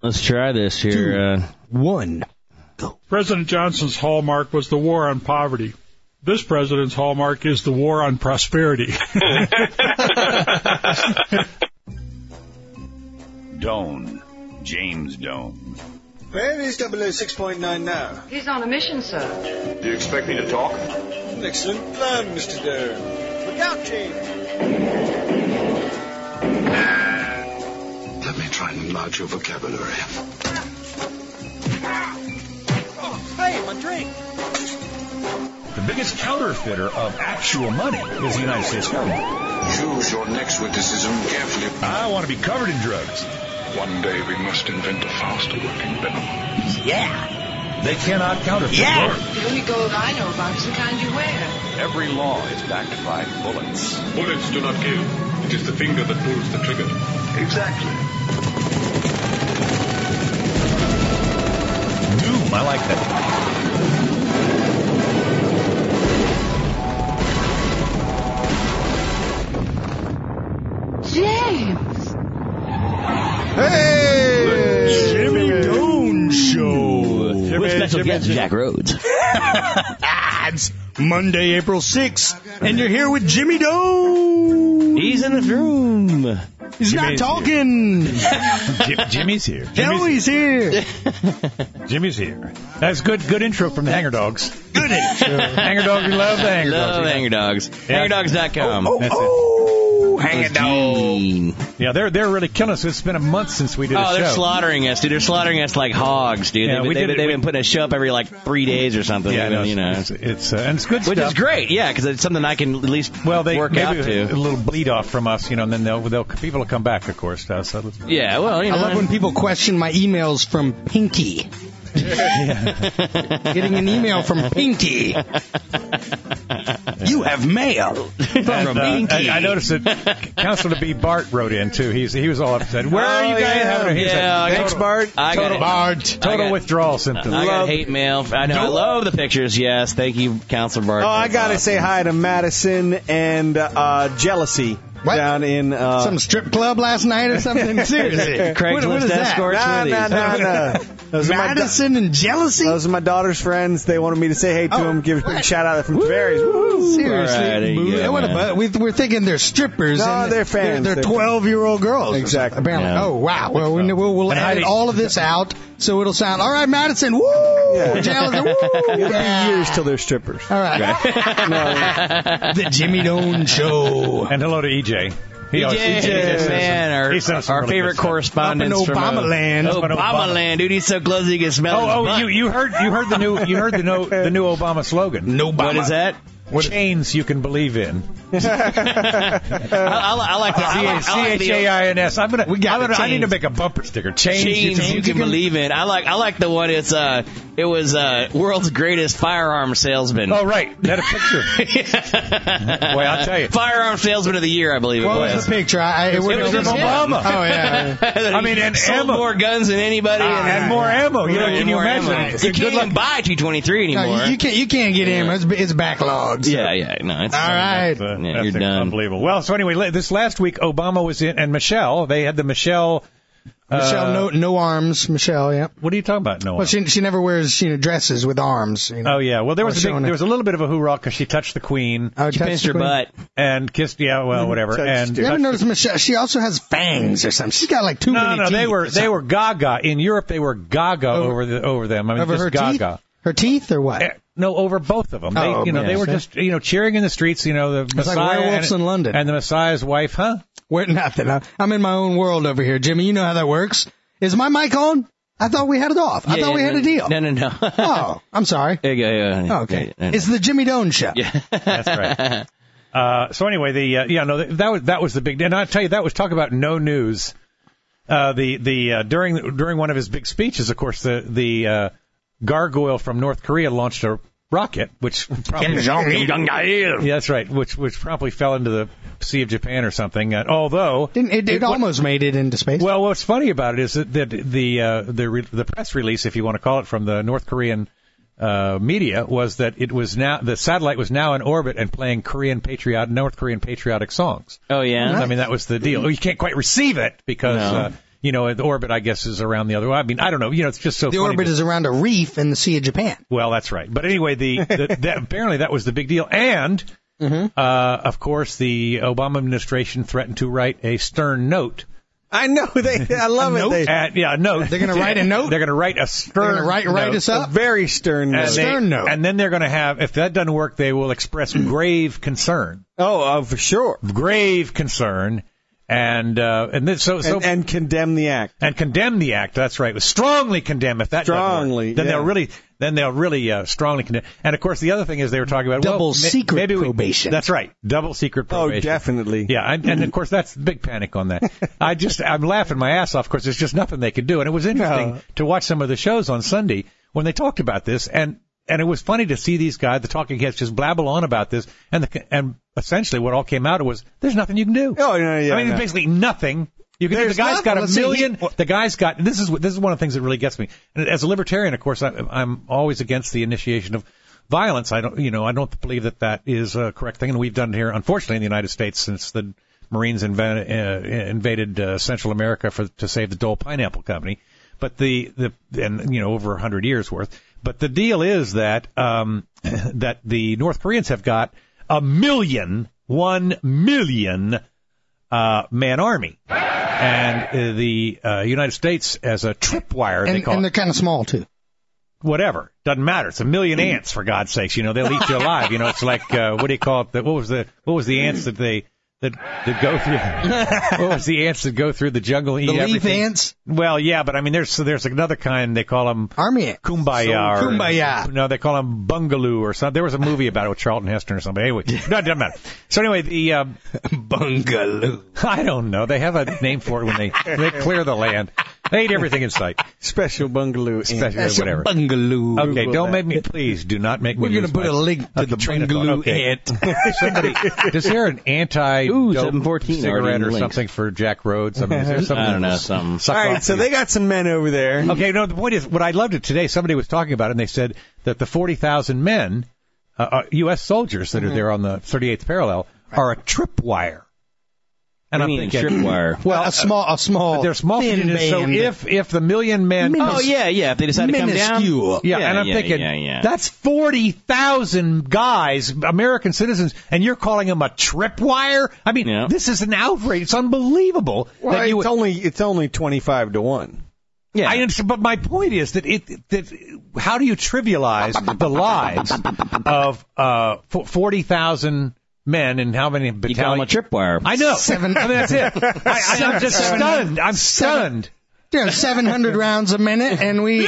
Let's try this here. 2, 1, go. President Johnson's hallmark was the war on poverty. This president's hallmark is the war on prosperity. Doan. James Doan. Where is 006.9 now? He's on a mission, sir. Do you expect me to talk? An excellent plan, Mr. Doan. Look out, James. Let me try and enlarge your vocabulary. Oh, hey, my drink. The biggest counterfeiter of actual money is the United States government. Choose your next witticism carefully. I want to be covered in drugs. One day we must invent a faster-working venom. Yeah. They cannot counterfeit. Yeah. The only gold I know about is the kind you wear. Every law is backed by bullets. Bullets do not kill. It is the finger that pulls the trigger. Exactly. Doom. I like that. James! Hey! Jimmy Doan Show. With special guest Jack Rhodes. It's Monday, April 6th, and you're here with Jimmy Doan. He's in the room. He's not talking. Jimmy's here. He's here. Jimmy's here. That's good intro from the Hanger Dogs. Good intro. Hanger Dogs, we love the Hanger Dogs. Love Hanger Dogs. Yeah. HangerDogs.com. That's it. Hanger Dog. Yeah, they're really killing us. It's been a month since we did a show. Oh, they're slaughtering us, dude. They're slaughtering us like hogs, dude. Yeah, They've been putting a show up every, 3 days or something. Yeah, you know. it's and it's good Which stuff. is great, yeah, because it's something I can at least work out to. A little bleed off from us, and then people will come back, of course. Yeah, well, I love when people question my emails from Pinky. Getting an email from Pinky. You have mail from Pinky. I noticed that Councilor B. Bart wrote in too. He was all upset. Where are you guys having a Thanks, Bart. Total withdrawal symptoms. I got hate mail. I know. I love the pictures. Yes, thank you, Councilor Bart. Oh, I gotta say hi to Madison and Jealousy. What? Down in some strip club last night or something. Seriously, Craigslist escorts. No. Madison and Jealousy. Those are my daughter's friends. They wanted me to say hey to them, give a big shout out from Tavares. Seriously, we're thinking they're strippers. No, and they're fans. They're 12-year-old girls. Exactly. Apparently. Yeah. Oh wow. Well, we'll edit all of this out so it'll sound all right. Madison, woo! Yeah. Jealousy, woo! It'll be years till they're strippers. All right. The Jimmy Doan Show. And hello to EJ. EJ, man, our favorite correspondent from Obama land. Obama land, dude. He's so close he can smell his butt. you heard the new Obama slogan. No Obama. What is that? Chains you can believe in. I like the CHAINS. I need to chains. make a bumper sticker. Chains you can believe in. I like the one. It was world's greatest firearm salesman. Oh right, that a picture. Boy, I'll tell you, firearm salesman of the year, I believe. What was the picture? It was Obama. Oh yeah. I mean, and sold more guns than anybody, and more ammo. Can you imagine? You can't even buy 223 anymore. No, you can't get ammo. It's backlogged. So. Yeah. No, it's all right. You're done. Unbelievable. Well, so anyway, this last week Obama was in, and Michelle. They had the Michelle. No arms, Michelle. Yeah. What are you talking about? No. Well, she never wears dresses with arms. Oh yeah. Well, there was a little bit of a hoorah because she touched the Queen. She pinched her butt and kissed. Yeah. Well, whatever. And you ever noticed Michelle? She also has fangs or something. She's got like too many teeth. No, they were gaga in Europe. They were gaga over them. I mean, over just her gaga. Teeth? Her teeth or what? No, over both of them. They were just cheering in the streets. The Messiah like werewolves in London and the Messiah's wife, huh? Nothing. I'm in my own world over here, Jimmy. You know how that works. Is my mic on? I thought we had it off. I thought we had a deal. No. Oh, I'm sorry. Yeah. Okay. It's the Jimmy Doan Show. Yeah. That's right. So anyway, that was the big. And I tell you, that was talk about no news. During one of his big speeches, of course, the gargoyle from North Korea launched a rocket, which probably, that's right, which probably fell into the Sea of Japan or something. Although it almost made it into space. Well, what's funny about it is that the press release, if you want to call it, from the North Korean media was that the satellite was now in orbit and playing North Korean patriotic songs. Oh yeah, I mean that was the deal. You can't quite receive it because. The orbit, I guess, is around the other way. I mean, I don't know. It's just so The funny. orbit is around a reef in the Sea of Japan. Well, that's right. But anyway, apparently that was the big deal. And, of course, the Obama administration threatened to write a stern note. I know. I love it. A note. They're going to write a note? They're going to write a stern note. Write us up? A very stern note. Stern note. And then they're going to have, if that doesn't work, they will express grave concern. Oh, for sure. Grave concern. And condemn the act. And condemn the act. That's right. Strongly condemn if that strongly. Doesn't work. Then they'll really strongly condemn. And of course, the other thing is they were talking about double secret probation. That's right. Double secret probation. Oh, definitely. Yeah. And of course, that's big panic on that. I'm laughing my ass off. Of course, there's just nothing they could do. And it was interesting to watch some of the shows on Sunday when they talked about this. And it was funny to see these guys, the talking heads, just blabble on about this. And essentially what all came out was there's nothing you can do. Oh, yeah. I mean, basically nothing. You can. The guy's got $1 million. The guy's got. This is one of the things that really gets me. And as a libertarian, of course, I'm always against the initiation of violence. I don't believe that is a correct thing, and we've done it here, unfortunately, in the United States since the Marines invaded Central America to save the Dole Pineapple Company. But over 100 years worth. But the deal is that that the North Koreans have got 1 million man army. And the United States as a tripwire, they call it. And they're kind of small, too. Whatever. Doesn't matter. It's 1 million ants, for God's sakes. They'll eat you alive. It's like, what do you call it? What was the ants that go through? What was the ants that go through the jungle and eat everything? The leaf ants? Well, yeah, but I mean, there's another kind. They call them army ants. Kumbaya. Kumbaya. No, they call them bungaloo or something. There was a movie about it with Charlton Heston or something. Anyway, no, it doesn't matter. So anyway, the bungaloo. I don't know. They have a name for it when they clear the land. They eat everything in sight. Special bungaloo. Whatever. Bungaloo. Okay, please do not make me. We're going to put a link to the bungaloo ant. Somebody, is there an anti-dope cigarette or something for Jack Rhodes? I mean, is there something? I don't know, something. All right, so they got some men over there. Okay, no, the point is, what I loved it today, somebody was talking about it, and they said that the 40,000 men, U.S. soldiers that are there on the 38th parallel, are a tripwire. And I'm thinking, tripwire. Well, a small. They're small. So if the million men, if they decide to come down, and I'm thinking that's 40,000 guys, American citizens, and you're calling them a tripwire? I mean, this is an outrage. It's unbelievable. Well, it's only 25 to 1. Yeah, but my point is that how do you trivialize the lives of 40,000 men and how many battalions? You call them a tripwire. I know. That's it. I'm just stunned. I'm stunned. 700 rounds a minute, and we.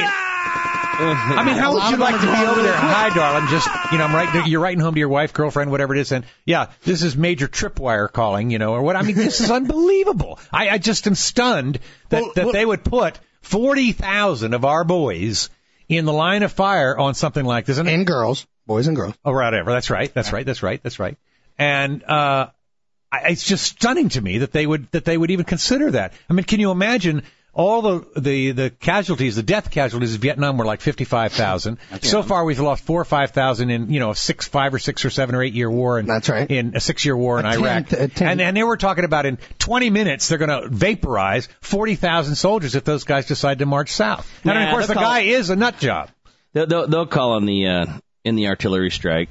I mean, how would you like to be over there? Hi, darling. Just, you're writing home to your wife, girlfriend, whatever it is, and this is Major Tripwire calling, or what? I mean, this is unbelievable. I just am stunned that they would put 40,000 of our boys in the line of fire on something like this. And girls. Boys and girls. Oh, whatever. That's right. That's right. And it's just stunning to me that they would even consider that. I mean, can you imagine all the casualties, the death casualties of Vietnam were like 55,000. So far, we've lost 4 or 5,000 in a 5 or 6 or 7 or 8 year war. That's right. In a 6-year war in Iraq. And they were talking about in 20 minutes they're going to vaporize 40,000 soldiers if those guys decide to march south. And of course, the guy is a nut job. They'll call on in the artillery strike.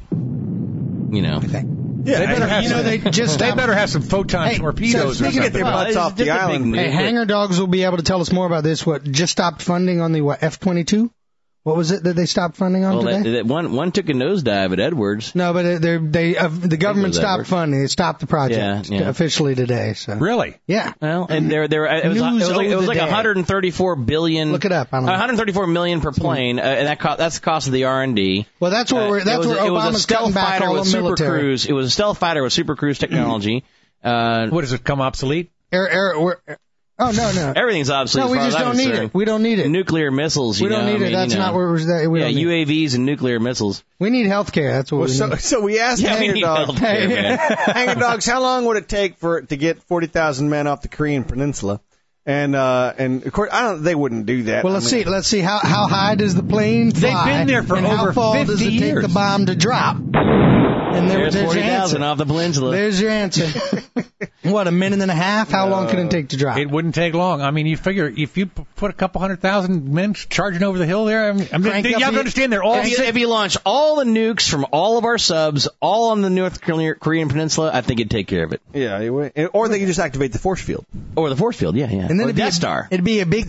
Yeah, they better have they better have some photon torpedoes or something. Get their butts off the island. Hey, Hanger Dogs will be able to tell us more about this. What just stopped funding on the F-22? What was it that they stopped funding on today? One took a nosedive at Edwards. No, but the government stopped funding. They stopped the project officially today. So really, yeah. Well, and it was like 134 billion. Look it up. I don't know. 134 million per plane, and that's the cost of the R&D. Well, that's where Obama's cutting back all the military. It was a stealth fighter with Super Cruise technology. What does it come obsolete? Oh, no. Everything's obsolete. No, we just don't need it. We don't need it. Nuclear missiles. We don't need it. That's not where we don't need UAVs and nuclear missiles. We need health care. That's what we need. So we asked Hanger Dogs. Hanger Dogs, how long would it take to get 40,000 men off the Korean Peninsula? And of course, they wouldn't do that. Well, let's see how high does the plane fly? They've been there for over 50 years. How far does it take the bomb to drop? And there's 40,000 off the peninsula. There's your answer. What, a minute and a half? How long can it take to drop? It wouldn't take long. I mean, you figure if you put a couple 100,000 men charging over the hill there, you have to understand they're all... If you launch all the nukes from all of our subs, all on the North Korean peninsula, I think it'd take care of it. Yeah, or they could just activate the force field. Or the force field, yeah. And then or Death Star. It'd be a big...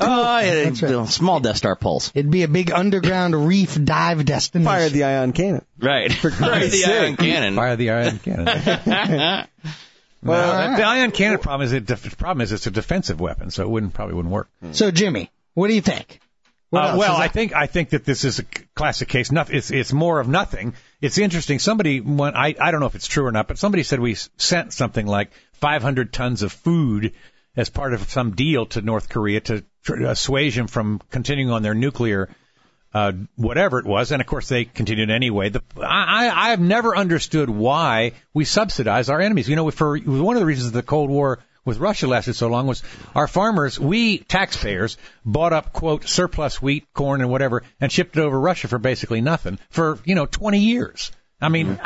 Small Death Star pulse. It'd be a big underground reef dive destination. Fire the ion cannon. Right. Fire the ion cannon. Fire the ion cannon. Well, the ion cannon problem is it's a defensive weapon, so it probably wouldn't work. So, Jimmy, what do you think? I think that this is a classic case. It's more of nothing. It's interesting. Somebody, I don't know if it's true or not, but somebody said we sent something like 500 tons of food as part of some deal to North Korea to assuage them from continuing on their nuclear whatever it was, and of course they continued anyway. I have never understood why we subsidize our enemies. You know, for one of the reasons the Cold War with Russia lasted so long was our farmers, we taxpayers, bought up, quote, surplus wheat, corn, and whatever, and shipped it over Russia for basically nothing for 20 years. I mean,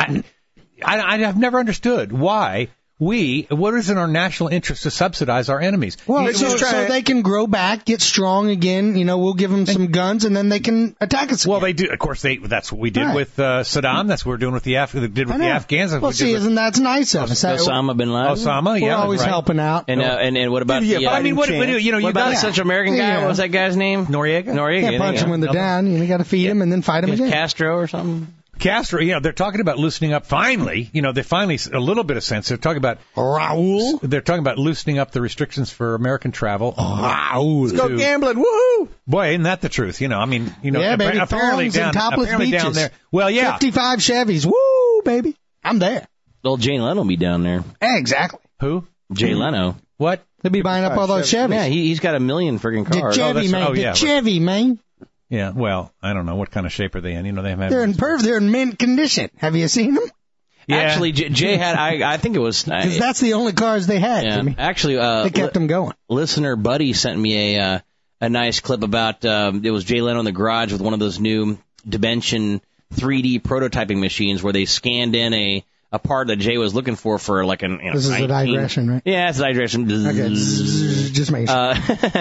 I've never understood why. What is in our national interest to subsidize our enemies? Well, so they can grow back, get strong again. We'll give them some guns, and then they can attack us again. Well, they do. Of course, that's what we did with Saddam. That's what we're doing with the Afghans. Well, isn't that nice of us? Osama bin Laden. Osama, yeah. We're always helping out. And what about what about the Central American guy? What was that guy's name? Noriega. Yeah, punch him when they're down. You got to feed him and then fight him again. Castro or something. Castro, they're talking about loosening up finally. They finally, a little bit of sense. They're talking about Raul. They're talking about loosening up the restrictions for American travel. Raul. Let's go gambling. Woohoo! Boy, isn't that the truth? Yeah, baby. Apparently Apparently down there. Well, yeah. 55 Chevys. Woo, baby. I'm there. Old Jay Leno will be down there. Exactly. Who? Jay Leno. What? They'll be buying up all those Chevys. Yeah, he's got 1 million friggin' cars. Chevy, man. Yeah, well, I don't know. What kind of shape are they in? They have. They're in mint condition. Have you seen them? Yeah. Actually, Jay had, I think it was... Because that's the only cars they had, Jimmy. Actually, they kept them going. Listener Buddy sent me a nice clip about, it was Jay Leno in the garage with one of those new Dimension 3D prototyping machines where they scanned in a part that Jay was looking for like an... This is a digression, right? Yeah, it's a digression. Okay, just make sure.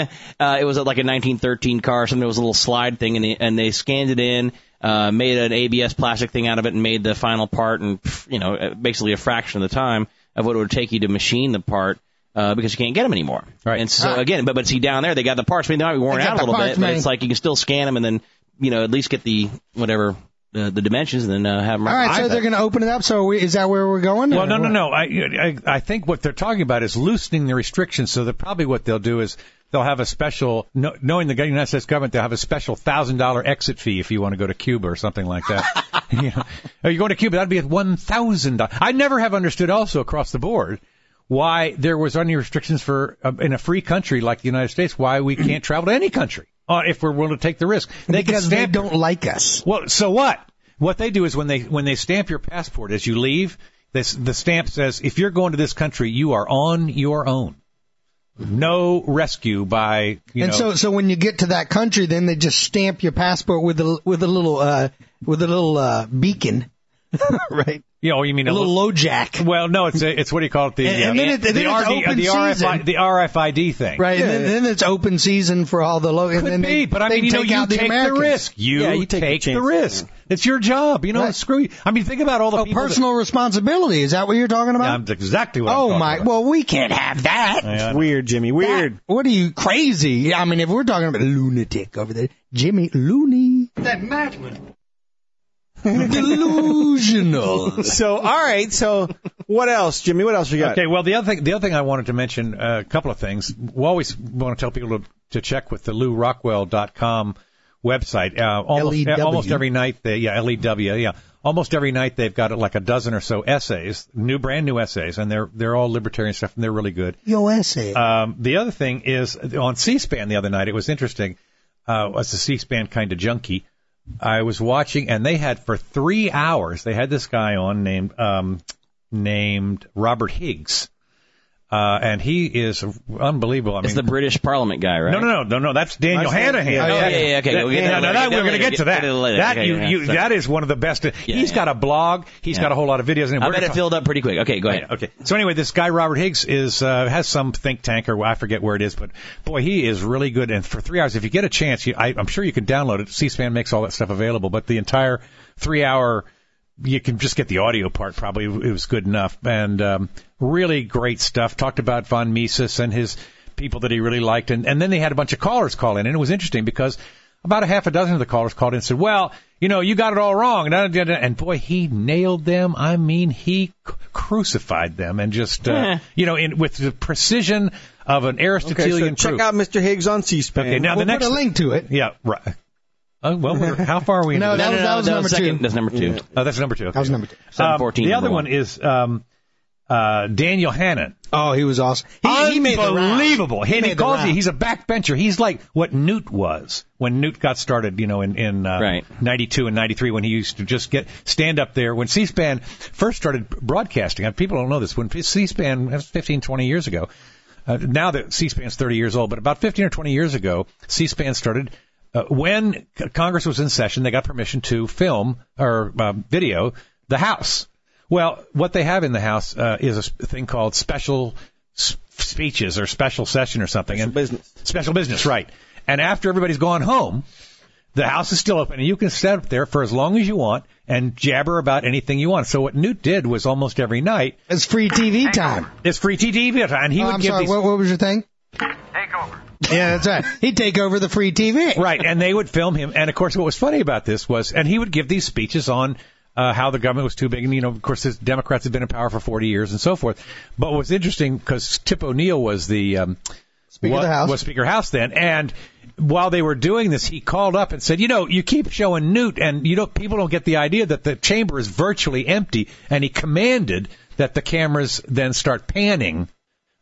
It was like a 1913 car, something that was a little slide thing, and they scanned it in, made an ABS plastic thing out of it, and made the final part, and basically a fraction of the time of what it would take you to machine the part, because you can't get them anymore. Right. And so again, but see down there they got the parts. I mean, they might be worn out a little bit, but it's like you can still scan them and then at least get the whatever. The dimensions, and then have them. All right, so they're going to open it up. So is that where we're going? Well, no. I think what they're talking about is loosening the restrictions. So that probably what they'll do is they'll have a special, knowing the United States government, they'll have a special $1,000 exit fee if you want to go to Cuba or something like that. Are you going to Cuba? That'd be at $1,000. I never have understood also across the board why there was any restrictions for in a free country like the United States, why we can't travel to any country. If we're willing to take the risk. Because they don't like us. Well, so what? What they do is when they stamp your passport as you leave, the stamp says, if you're going to this country, you are on your own. No rescue by, So when you get to that country, then they just stamp your passport with a little beacon. Right. You mean a little low jack? Well, no, it's what do you call it? The RFID thing, right? And then it's open season for all the low. Could be, but I mean, you take the risk. You take the risk. It's your job. Right. Screw you. I mean, think about all the people. Personal responsibility. Is that what you're talking about? Yeah, that's exactly what I'm talking about. Well, we can't have that. It's weird, Jimmy. Weird. What are you, crazy? I mean, if we're talking about a lunatic over there, Jimmy Looney. That madman. Delusional. So, all right. So, what else, Jimmy? What else we got? Okay. Well, the other thing I wanted to mention, a couple of things. We always want to tell people to check with the LewRockwell.com website. Almost every night, LEW. Yeah. Almost every night they've got like a dozen or so essays, brand new essays, and they're all libertarian stuff, and they're really good. Your essay. The other thing is on C-SPAN the other night. It was interesting. As a C-SPAN kind of junkie. I was watching, and they had for 3 hours. They had this guy on named Robert Higgs, And he is unbelievable. I mean, it's the British Parliament guy, right? No. That's Daniel Hanahan. Yeah. Okay. We're going to get to that. That is one of the best. He's got a blog. He's got a whole lot of videos. And I bet it filled up pretty quick. Okay, go ahead. Okay. So anyway, this guy Robert Higgs has some think tank, or I forget where it is, but boy, he is really good. And for 3 hours, if you get a chance, I'm sure you can download it. C-SPAN makes all that stuff available, but the entire 3 hour. You can just get the audio part. Probably it was good enough, and really great stuff. Talked about von Mises and his people that he really liked, and then they had a bunch of callers call in, and it was interesting because about a half a dozen of the callers called in and said, "Well, you got it all wrong," and boy, he nailed them. I mean, he crucified them, and just with the precision of an Aristotelian proof. Check out Mr. Higgs on C-SPAN. Okay, now we'll put a link to it. Yeah, right. Oh, well, how far are we? No, that was number two. That's number 2. Oh, that's number 2. Okay. That was number 2. 714. The other one is Daniel Hannan. Oh, he was awesome. He made the round. Unbelievable. He calls you. He's a backbencher. He's like what Newt was when Newt got started. In 92 and 93 when he used to just stand up there when C-SPAN first started broadcasting. And people don't know this. When C-SPAN, that was 15, 20 years ago. Now that C-SPAN's 30 years old, but about 15 or 20 years ago, C-SPAN started. When Congress was in session, they got permission to film or video the House. Well, what they have in the House is a thing called special speeches or special session or something. Special business, right. And after everybody's gone home, the House is still open, and you can sit up there for as long as you want and jabber about anything you want. So what Newt did was almost every night. It's free TV time. It's free TV time. And he would give these... What was your thing? Take over. Yeah, that's right. He'd take over the free TV. Right, and they would film him. And, of course, what was funny about this was, and he would give these speeches on how the government was too big. And, of course, the Democrats had been in power for 40 years and so forth. But what's interesting, because Tip O'Neill was the Speaker of the House. Was Speaker of the House then. And while they were doing this, he called up and said, you keep showing Newt, and people don't get the idea that the chamber is virtually empty. And he commanded that the cameras then start panning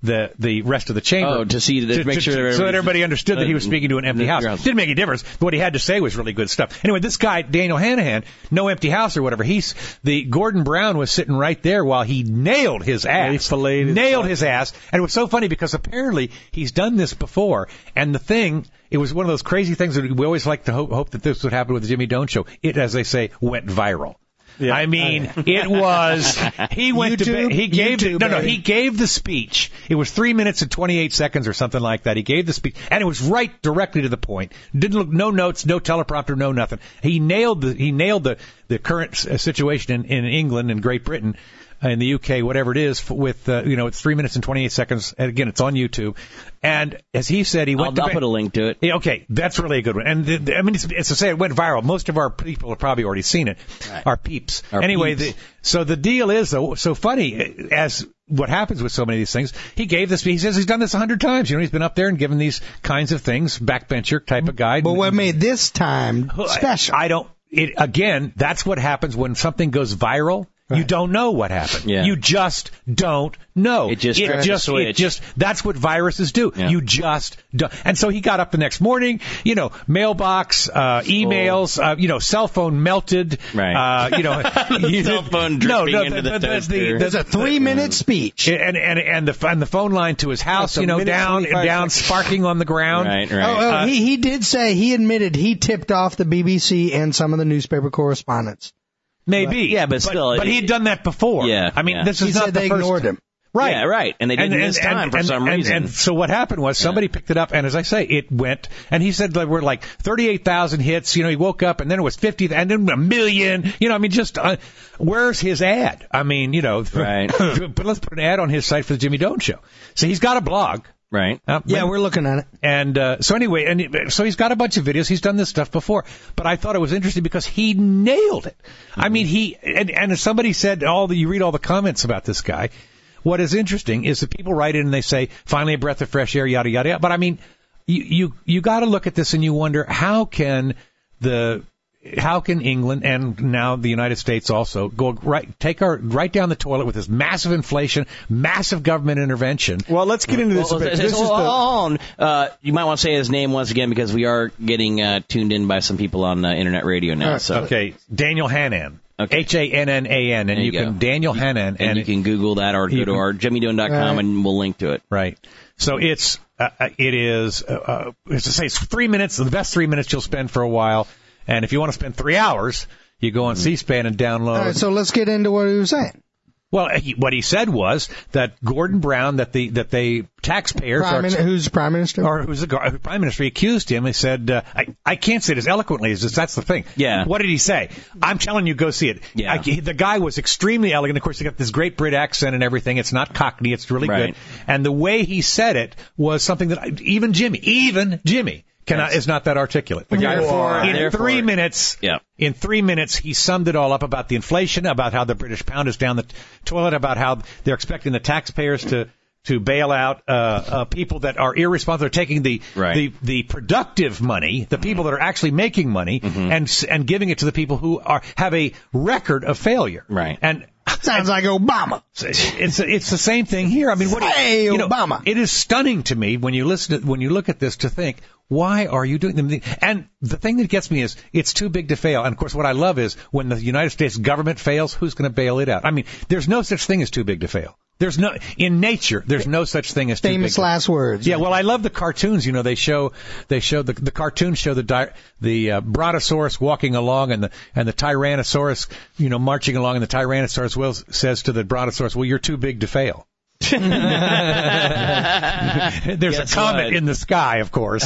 the rest of the chamber. Oh, to make sure so that everybody understood that he was speaking to an empty house. Didn't make any difference. But what he had to say was really good stuff. Anyway, this guy, Daniel Hanahan, no empty house or whatever, Gordon Brown was sitting right there while he nailed his ass. His ass. And it was so funny because apparently he's done this before. And it was one of those crazy things that we always like to hope that this would happen with the Jimmy Doan Show. It, as they say, went viral. Yeah. I mean, it was, he went to, he gave the speech. It was 3 minutes and 28 seconds or something like that. He gave the speech, and it was right directly to the point. Didn't look, no notes, no teleprompter, no nothing. He nailed the current situation in England and Great Britain, in the UK, whatever it is, with, it's 3 minutes and 28 seconds. And again, it's on YouTube. And as he said, I'll put a link to it. Yeah, okay, that's really a good one. And it's to say it went viral. Most of our people have probably already seen it. Right. Our peeps. So the deal is, though, so funny as what happens with so many of these things. He says he's done this 100 times. He's been up there and given these kinds of things, backbencher type of guy. But what made this time special? Again, that's what happens when something goes viral. Right. You don't know what happened. Yeah. You just don't know. It just that's what viruses do. Yeah. You just don't. And so he got up the next morning, mailbox, emails, cell phone melted. Right. Cell phone dripping into the toaster. There's a 3-minute speech. And the phone line to his house, down, sparking on the ground. Right. He did say, he admitted he tipped off the BBC and some of the newspaper correspondents. Maybe, but still. But he'd done that before. Yeah. I mean, this is not the they first. Ignored him. Right. Yeah, right. And they didn't miss time for some reason. And so what happened was somebody picked it up, and as I say, it went. And he said there were like 38,000 hits. He woke up, and then it was 50, and then 1 million. Where's his ad? I mean, right. But let's put an ad on his site for the Jimmy Doan Show. So he's got a blog. Right. We're looking at it. And so he's got a bunch of videos. He's done this stuff before. But I thought it was interesting because he nailed it. Mm-hmm. I mean, and as somebody said, you read all the comments about this guy. What is interesting is that people write in and they say, finally a breath of fresh air, yada, yada, yada. But I mean, you got to look at this and you wonder, how can England and now the United States also take right down the toilet with this massive inflation, massive government intervention? Well, let's get into this a bit. You might want to say his name once again because we are getting tuned in by some people on internet radio now. Okay, Daniel Hannan. Okay. Hannan, and you can Daniel Hannan, and you can Google that or go to our JimmyDone.com and we'll link to it. Right. So it's 3 minutes, the best 3 minutes you'll spend for a while, and if you want to spend 3 hours, you go on C-SPAN and download. All right, so let's get into what he was saying. Well, what he said was that Gordon Brown, that the taxpayers, who's prime minister, or who's the prime minister, he accused him. He said, "I can't say it as eloquently as this. That's the thing." Yeah. What did he say? I'm telling you, go see it. Yeah. The guy was extremely elegant. Of course, he got this great Brit accent and everything. It's not Cockney. It's really good. And the way he said it was something that even Jimmy is not that articulate. The guy in 3 minutes. Yeah. In 3 minutes, he summed it all up about the inflation, about how the British pound is down the toilet, about how they're expecting the taxpayers to bail out people that are irresponsible. They're taking the productive money, the people that are actually making money, and giving it to the people who have a record of failure. Right. And sounds like Obama. It's the same thing here. I mean, Obama. It is stunning to me when you look at this to think, why are you doing them? And the thing that gets me is it's too big to fail. And of course, what I love is when the United States government fails, who's going to bail it out? I mean, there's no such thing as too big to fail. In nature, there's no such thing as too big. Famous last words. Yeah, well, I love the cartoons. You know, the cartoons show the Brontosaurus walking along and the Tyrannosaurus, marching along, and the Tyrannosaurus says to the Brontosaurus, "Well, you're too big to fail." There's a comet in the sky, of course.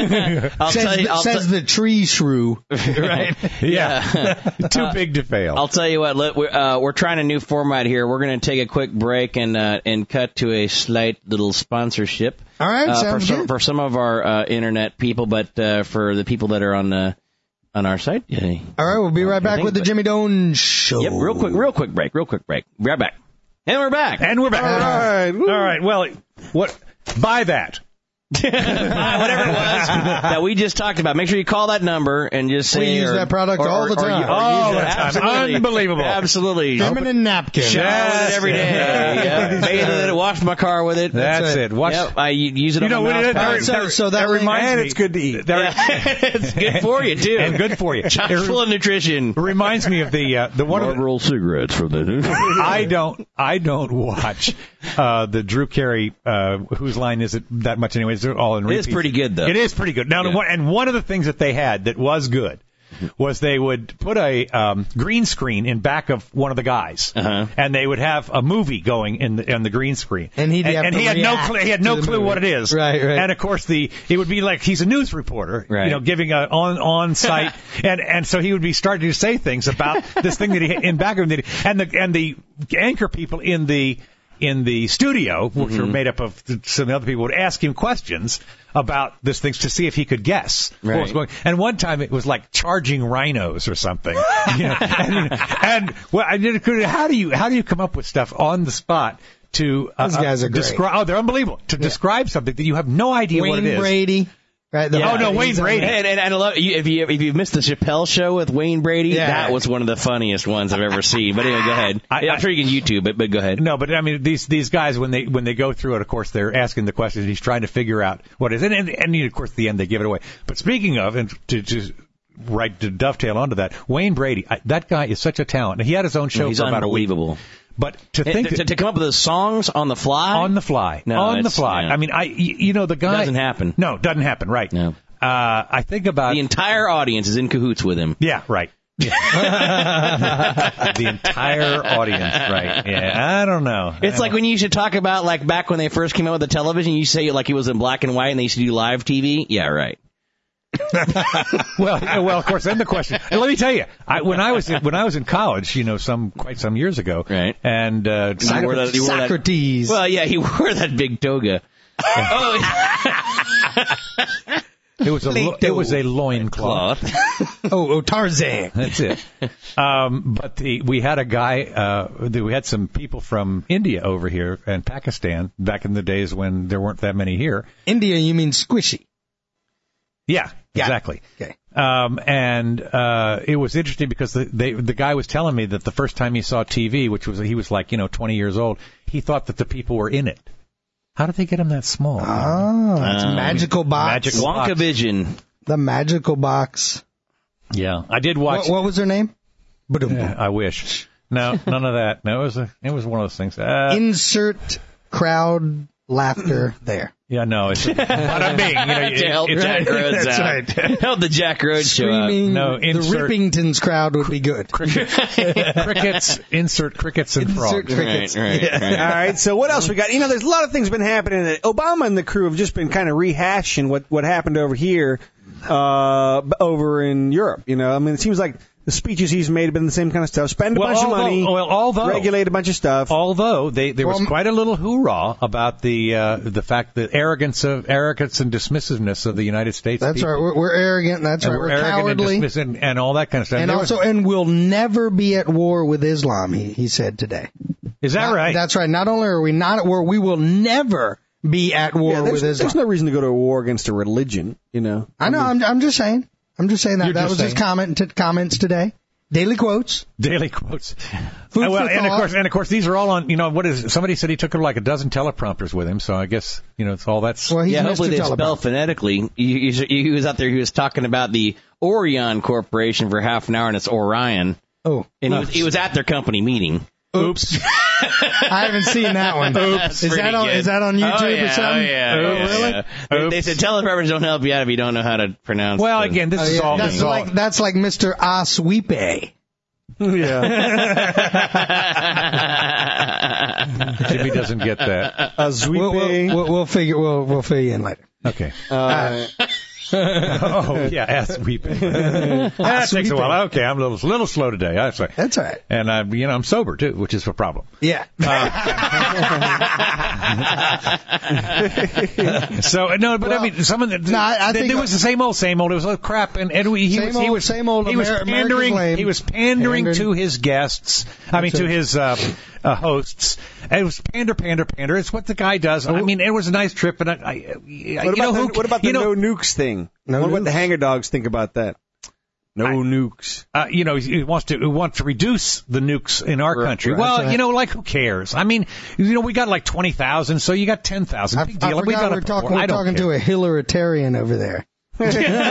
Says the tree shrew. Right? Yeah. Too big to fail. I'll tell you what. We're trying a new format here. We're going to take a quick break and cut to a slight little sponsorship. All right, sounds good. For some of our internet people, but for the people that are on our site. Yeah. All right, we'll be right back with the Jimmy Done Show. Yep. Real quick break. Be right back. And we're back. All right. Well, buy that. Whatever it was that we just talked about. Make sure you call that number and just say. We use that product all the time. All the time. Absolutely. Unbelievable. Absolutely. Feminine napkin. Shower with it every day. Yeah. Bathe in it. Wash my car with it. That's it. I use it on my mouth. So that reminds me. And it's good to eat. It's good for you, too. And good for you. Chock full of nutrition. It reminds me of the one of the Marlboro cigarettes from the. I don't watch the Drew Carey Whose Line Is It that much anyways. They're all in repeats. It is pretty good, though. It is pretty good. Now, and one of the things that they had that was good was they would put a green screen in back of one of the guys, and they would have a movie going in the green screen. And he had no clue what it is. Right. And of course it would be like he's a news reporter, giving a on site, and so he would be starting to say things about this thing that he in back of him, and the anchor people in the studio, which were made up of some other people, would ask him questions about this thing to see if he could guess what was going. And one time it was like charging rhinos or something. And how do you come up with stuff on the spot to those guys are describe? Oh, they're unbelievable. To describe something that you have no idea what it is. Wayne Brady. Right, Wayne Brady. And I love if you missed the Chappelle show with Wayne Brady, that was one of the funniest ones I've ever seen. But anyway, go ahead. I'm sure you can YouTube it, but go ahead. No, but I mean these guys when they go through it, of course they're asking the questions. He's trying to figure out what it is, and of course at the end they give it away. But speaking of, and to dovetail onto that, Wayne Brady, that guy is such a talent. He had his own show for about a week. But to think to come up with the songs on the fly, No, I mean, the guy doesn't happen. No, it doesn't happen. Right. No. I think about the entire audience is in cahoots with him. Yeah. Right. The entire audience, right? Yeah, I don't know. It's like when you used to talk about like back when they first came out with the television. You say like it was in black and white, and they used to do live TV. Yeah, right. well, of course. Then the question. And let me tell you, when I was in college, quite some years ago, right? And Socrates. Well, yeah, he wore that big toga. It was a loincloth. Tarzan. That's it. But we had a guy. We had some people from India over here and Pakistan back in the days when there weren't that many here. India, you mean squishy? Yeah, exactly. Okay. And it was interesting because the guy was telling me that the first time he saw TV, he was like 20 years old, he thought that the people were in it. How did they get him that small? It's a magical box. Wonka Vision. The magical box. Yeah, I did watch. What was her name? Yeah, I wish. No, none of that. No, it was one of those things. Insert crowd laughter there. Yeah, no, it's what I mean. To help Jack Rhodes That's out. right. Help the Jack Rhodes show out. Screaming, No, the insert- Rippingtons crowd would be good. Crickets, insert crickets and frogs. Insert crickets. Right. All right, so what else we got? There's a lot of things been happening. Obama and the crew have just been kind of rehashing what happened over here, over in Europe. It seems like the speeches he's made have been the same kind of stuff. Spend a bunch of money, regulate a bunch of stuff. Although there was quite a little hoorah about the fact that arrogance and dismissiveness of the United States. That's people. right. We're arrogant. That's And right. we're We're arrogant cowardly. and dismissive and all that kind of stuff. And we'll never be at war with Islam, he said today. Is that right? That's right. Not only are we not at war, we will never be at war with Islam. There's no reason to go to a war against a religion, I know. I'm just saying. I'm just saying that. You're That just was his comments today. Daily quotes. Daily quotes. Food for and of course, these are all on. Somebody said he took like a dozen teleprompters with him, so I guess it's all that's. Well, he's hopefully Mr. they Teleprompter. spell phonetically. He was out there. He was talking about the Orion Corporation for half an hour, and it's Orion. Oh, And he was at their company meeting. Oops. I haven't seen that one. Oops. Is that on YouTube or something? Really? Yeah. They said teleprompters don't help you out if you don't know how to pronounce. Well, again, this is all. That's like Mr. Asweepe. Yeah. Jimmy doesn't get that. We'll fill you in later. Okay. Oh, yeah, ass weeping. That takes a while. Okay, I'm a little slow today. That's right. That's all right. And I'm sober too, which is a problem. Yeah. So no, but I mean, I think it was the same old. It was like crap, and he was pandering. He was pandering to his guests. To his hosts. It was pander. It's what the guy does. I mean, it was a nice trip, and what about the no nukes thing? What about the hanger dogs think about that? No nukes. He wants to reduce the nukes in our country. Right. Well, who cares? I mean, we got like 20,000, so you got 10,000. Big deal. We're talking to a Hillaritarian over there. Who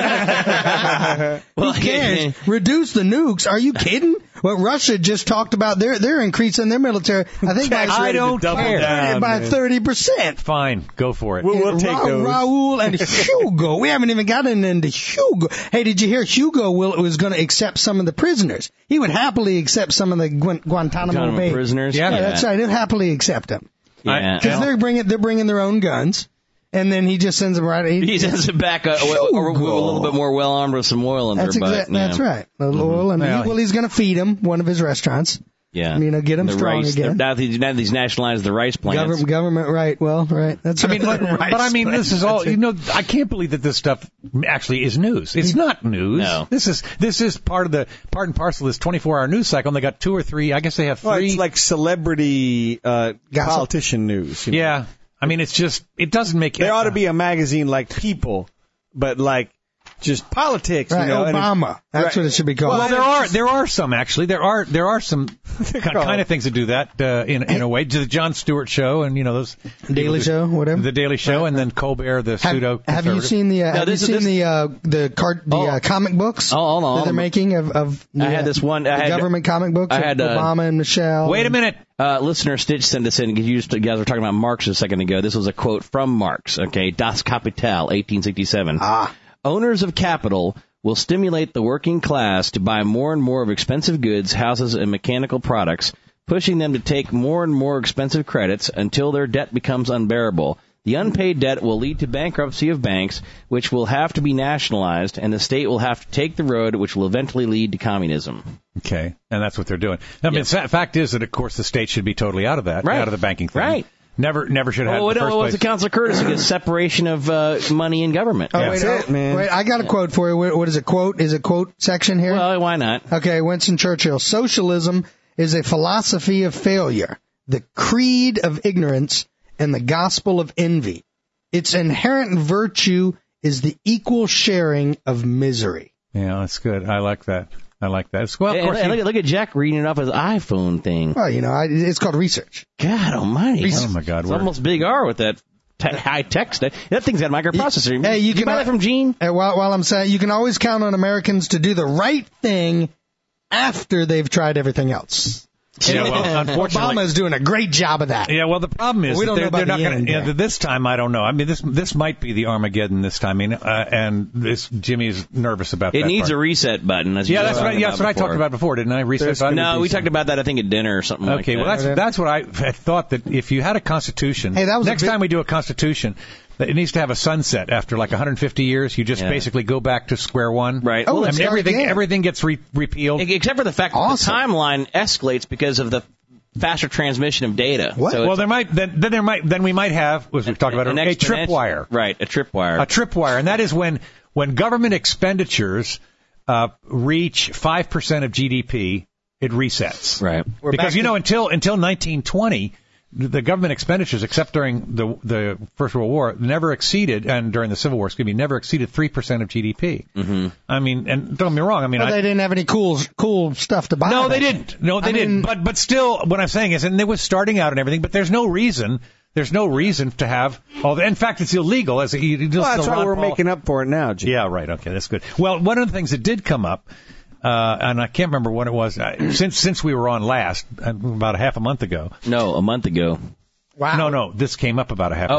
cares? Reduce the nukes? Are you kidding? What Russia just talked about, they're increasing their military. I think I don't care. By 30%. Fine, go for it. We'll take those. Raul and Hugo. We haven't even gotten into Hugo. Hey, did you hear Hugo was going to accept some of the prisoners? He would happily accept some of the Guantanamo Bay prisoners. Yeah, that's right. He'll happily accept them. Yeah. Because they're bringing their own guns. And then he just sends them right. He sends them back a little bit more well armed with some oil in their butt. That's right. A little oil, and he's going to feed him one of his restaurants. Yeah. Get him strong again. Now he's nationalized the rice plants. Government, right? Well, right. That's right. This is all. I can't believe that this stuff actually is news. It's not news. No. This is part and parcel of this 24-hour news cycle. And they got 2 or 3. I guess they have 3. Well, it's like celebrity politician news. Yeah. I mean, it's just, it doesn't make... There ought to be a magazine like People, but like just politics. Right, Obama. That's what it should be called. Well, there are some, actually. There are some kind of things that do that in a way. The Jon Stewart Show and, those... Daily Show, whatever. The Daily Show, and then Colbert, the pseudo-conservative. Have you seen the comic books that they're making of the, I had this one. I had government comic books of Obama and Michelle? Wait a minute. Listener Stitch sent us in because you guys were talking about Marx a second ago. This was a quote from Marx. Okay, Das Kapital, 1867. Owners of capital will stimulate the working class to buy more and more of expensive goods, houses, and mechanical products, pushing them to take more and more expensive credits until their debt becomes unbearable. The unpaid debt will lead to bankruptcy of banks, which will have to be nationalized, and the state will have to take the road, which will eventually lead to communism. Okay, and that's what they're doing. I mean, the fact is that, of course, the state should be totally out of that, out of the banking thing. Right. Never should have in the first place. What's the Council of Courtesy? It's separation of money and government. Wait, I got a quote for you. What is it? Quote? Is it quote section here? Well, why not? Okay, Winston Churchill. Socialism is a philosophy of failure, the creed of ignorance, and the gospel of envy. Its inherent virtue is the equal sharing of misery. Yeah, that's good. I like that. Well, of course. Look at Jack reading it off his iPhone thing. Well, it's called research. God almighty. Oh, my God. It's almost big R with that high-tech stuff. That thing's got a microprocessor. Hey, you can buy that from Gene? While I'm saying, you can always count on Americans to do the right thing after they've tried everything else. Yeah, well, unfortunately, Obama is doing a great job of that. Yeah, well, the problem is we don't know they're about not the going end to. This time, I don't know. I mean, this might be the Armageddon this time. I mean, and this Jimmy's nervous about that. It needs part. a reset button. That's what I talked about before, didn't I? Reset button. No, we talked about that I think at dinner or something like that. Okay, well, that's what I had thought, that if you had a constitution, next time we do a constitution, it needs to have a sunset after like 150 years. You just basically go back to square one. Right. Oh, I mean, everything gets repealed. Except for the fact that the timeline escalates because of the faster transmission of data. What? So well, then we might have, as we've talked about, a tripwire. Right, a tripwire. A tripwire, and that is when government expenditures reach 5% of GDP, it resets. Right. Because until 1920. The government expenditures, except during the First World War, never exceeded, and during the Civil War, never exceeded 3% of GDP. Mm-hmm. I mean, and don't get me wrong. I mean, they didn't have any cool stuff to buy. No, they didn't. No, they didn't. But still, what I'm saying is, and it was starting out and everything, but there's no reason to have all. In fact, it's illegal. That's why we're making up for it now, Jim. Yeah, right. Okay, that's good. Well, one of the things that did come up. And I can't remember what it was since we were on last, about a half a month ago. No, a month ago. Wow. No, this came up about a half.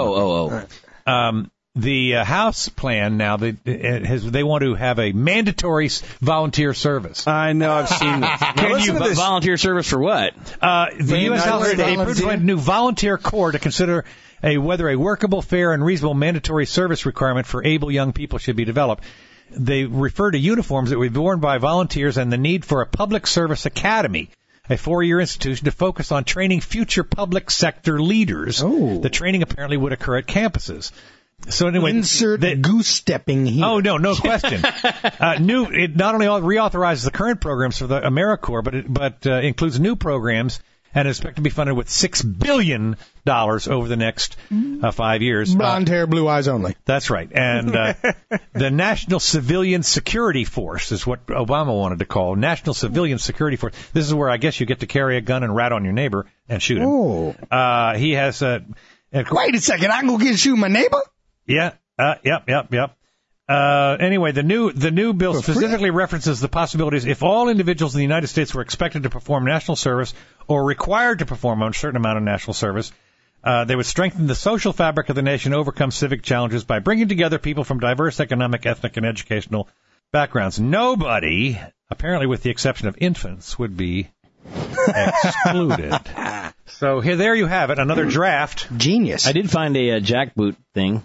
The House plan now they want to have a mandatory volunteer service. I know, I've seen this. Can you volunteer service for what? The U.S. House approved a new volunteer corps to consider whether a workable, fair, and reasonable mandatory service requirement for able young people should be developed. They refer to uniforms that will be worn by volunteers and the need for a public service academy, a 4-year institution to focus on training future public sector leaders. Oh. The training apparently would occur at campuses. So anyway, insert goose stepping here. Oh no question. It not only reauthorizes the current programs for the AmeriCorps, but includes new programs. And is expected to be funded with $6 billion over the next 5 years. Blonde hair, blue eyes only. That's right. And the National Civilian Security Force is what Obama wanted to call National Civilian Security Force. This is where I guess you get to carry a gun and rat on your neighbor and shoot him. Oh. He has Wait a second, I can go shoot my neighbor? Yeah. Yep. Anyway, the new bill specifically references the possibilities if all individuals in the United States were expected to perform national service or required to perform a certain amount of national service, they would strengthen the social fabric of the nation, overcome civic challenges by bringing together people from diverse economic, ethnic, and educational backgrounds. Nobody, apparently with the exception of infants, would be excluded. So there you have it, another draft. Genius. I did find a jackboot thing.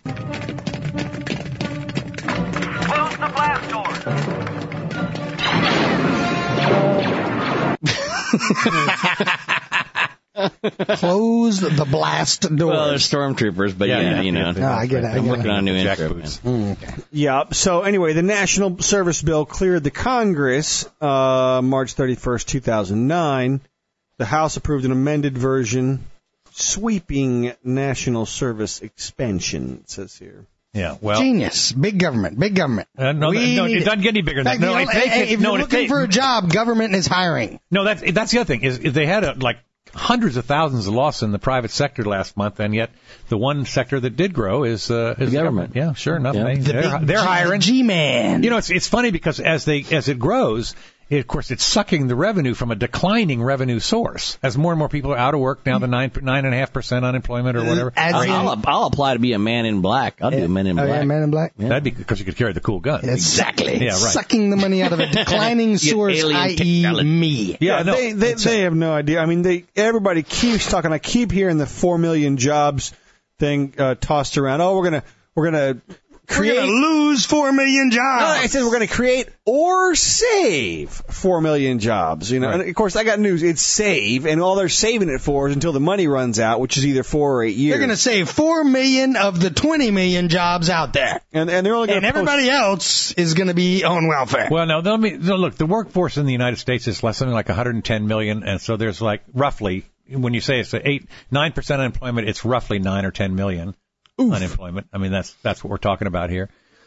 Close the blast door. Well, they're stormtroopers, but you know. No, I get it. I'm working on a new intro. Okay. Yeah. So anyway, the National Service Bill cleared the Congress March 31st, 2009. The House approved an amended version, sweeping national service expansion, it says here. Yeah, well, genius. Big government. Big government. No, it doesn't get any bigger than that. If you're looking for a job, government is hiring. No, that's the other thing. Is they had hundreds of thousands of losses in the private sector last month, and yet the one sector that did grow is the government. Yeah, sure enough, they're hiring. G-man. You know, it's funny because as it grows. Of course, it's sucking the revenue from a declining revenue source. As more and more people are out of work now, the 9.5% unemployment or whatever. I'll apply to be a man in black. I'll do a man in black. Yeah, man in black. Yeah. That'd be because you could carry the cool gun. Exactly. Yeah, right. Sucking the money out of a declining source, i.e. me. Yeah, no, they have no idea. I mean, everybody keeps talking. I keep hearing the 4 million jobs thing tossed around. Oh, we're gonna. We're going to lose 4 million jobs. No, I said we're going to create or save 4 million jobs. You know, right. And of course, I got news. It's save, and all they're saving it for is until the money runs out, which is either 4 or 8 years. They're going to save 4 million of the 20 million jobs out there, and they're only going to. And everybody else is going to be on welfare. Well, no, look. The workforce in the United States is something like 110 million, and so there's like roughly, when you say it's 9% unemployment, it's roughly 9 or 10 million. Oof. Unemployment. I mean, that's what we're talking about here.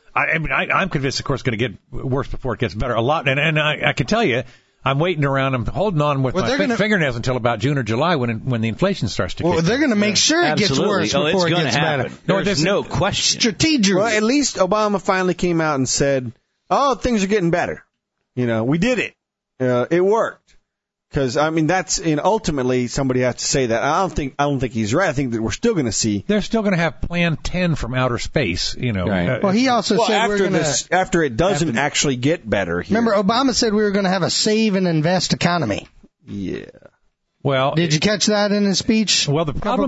I'm convinced, of course, it's going to get worse before it gets better. A lot, and I can tell you, I'm waiting around. I'm holding on with my fingernails until about June or July when the inflation starts to. Well, they're going to make sure it gets worse before it gets better. No, there's no question. Strategic. Well, at least Obama finally came out and said, "Oh, things are getting better. You know, we did it." it worked. Because I mean, that's ultimately somebody has to say that. I don't think he's right. I think that we're still going to see. They're still going to have Plan 10 from outer space. Right. Well, he also said after we're going to after it doesn't actually get better. Here. Remember, Obama said we were going to have a save and invest economy. Yeah. Well, did you catch that in his speech? Well, the problem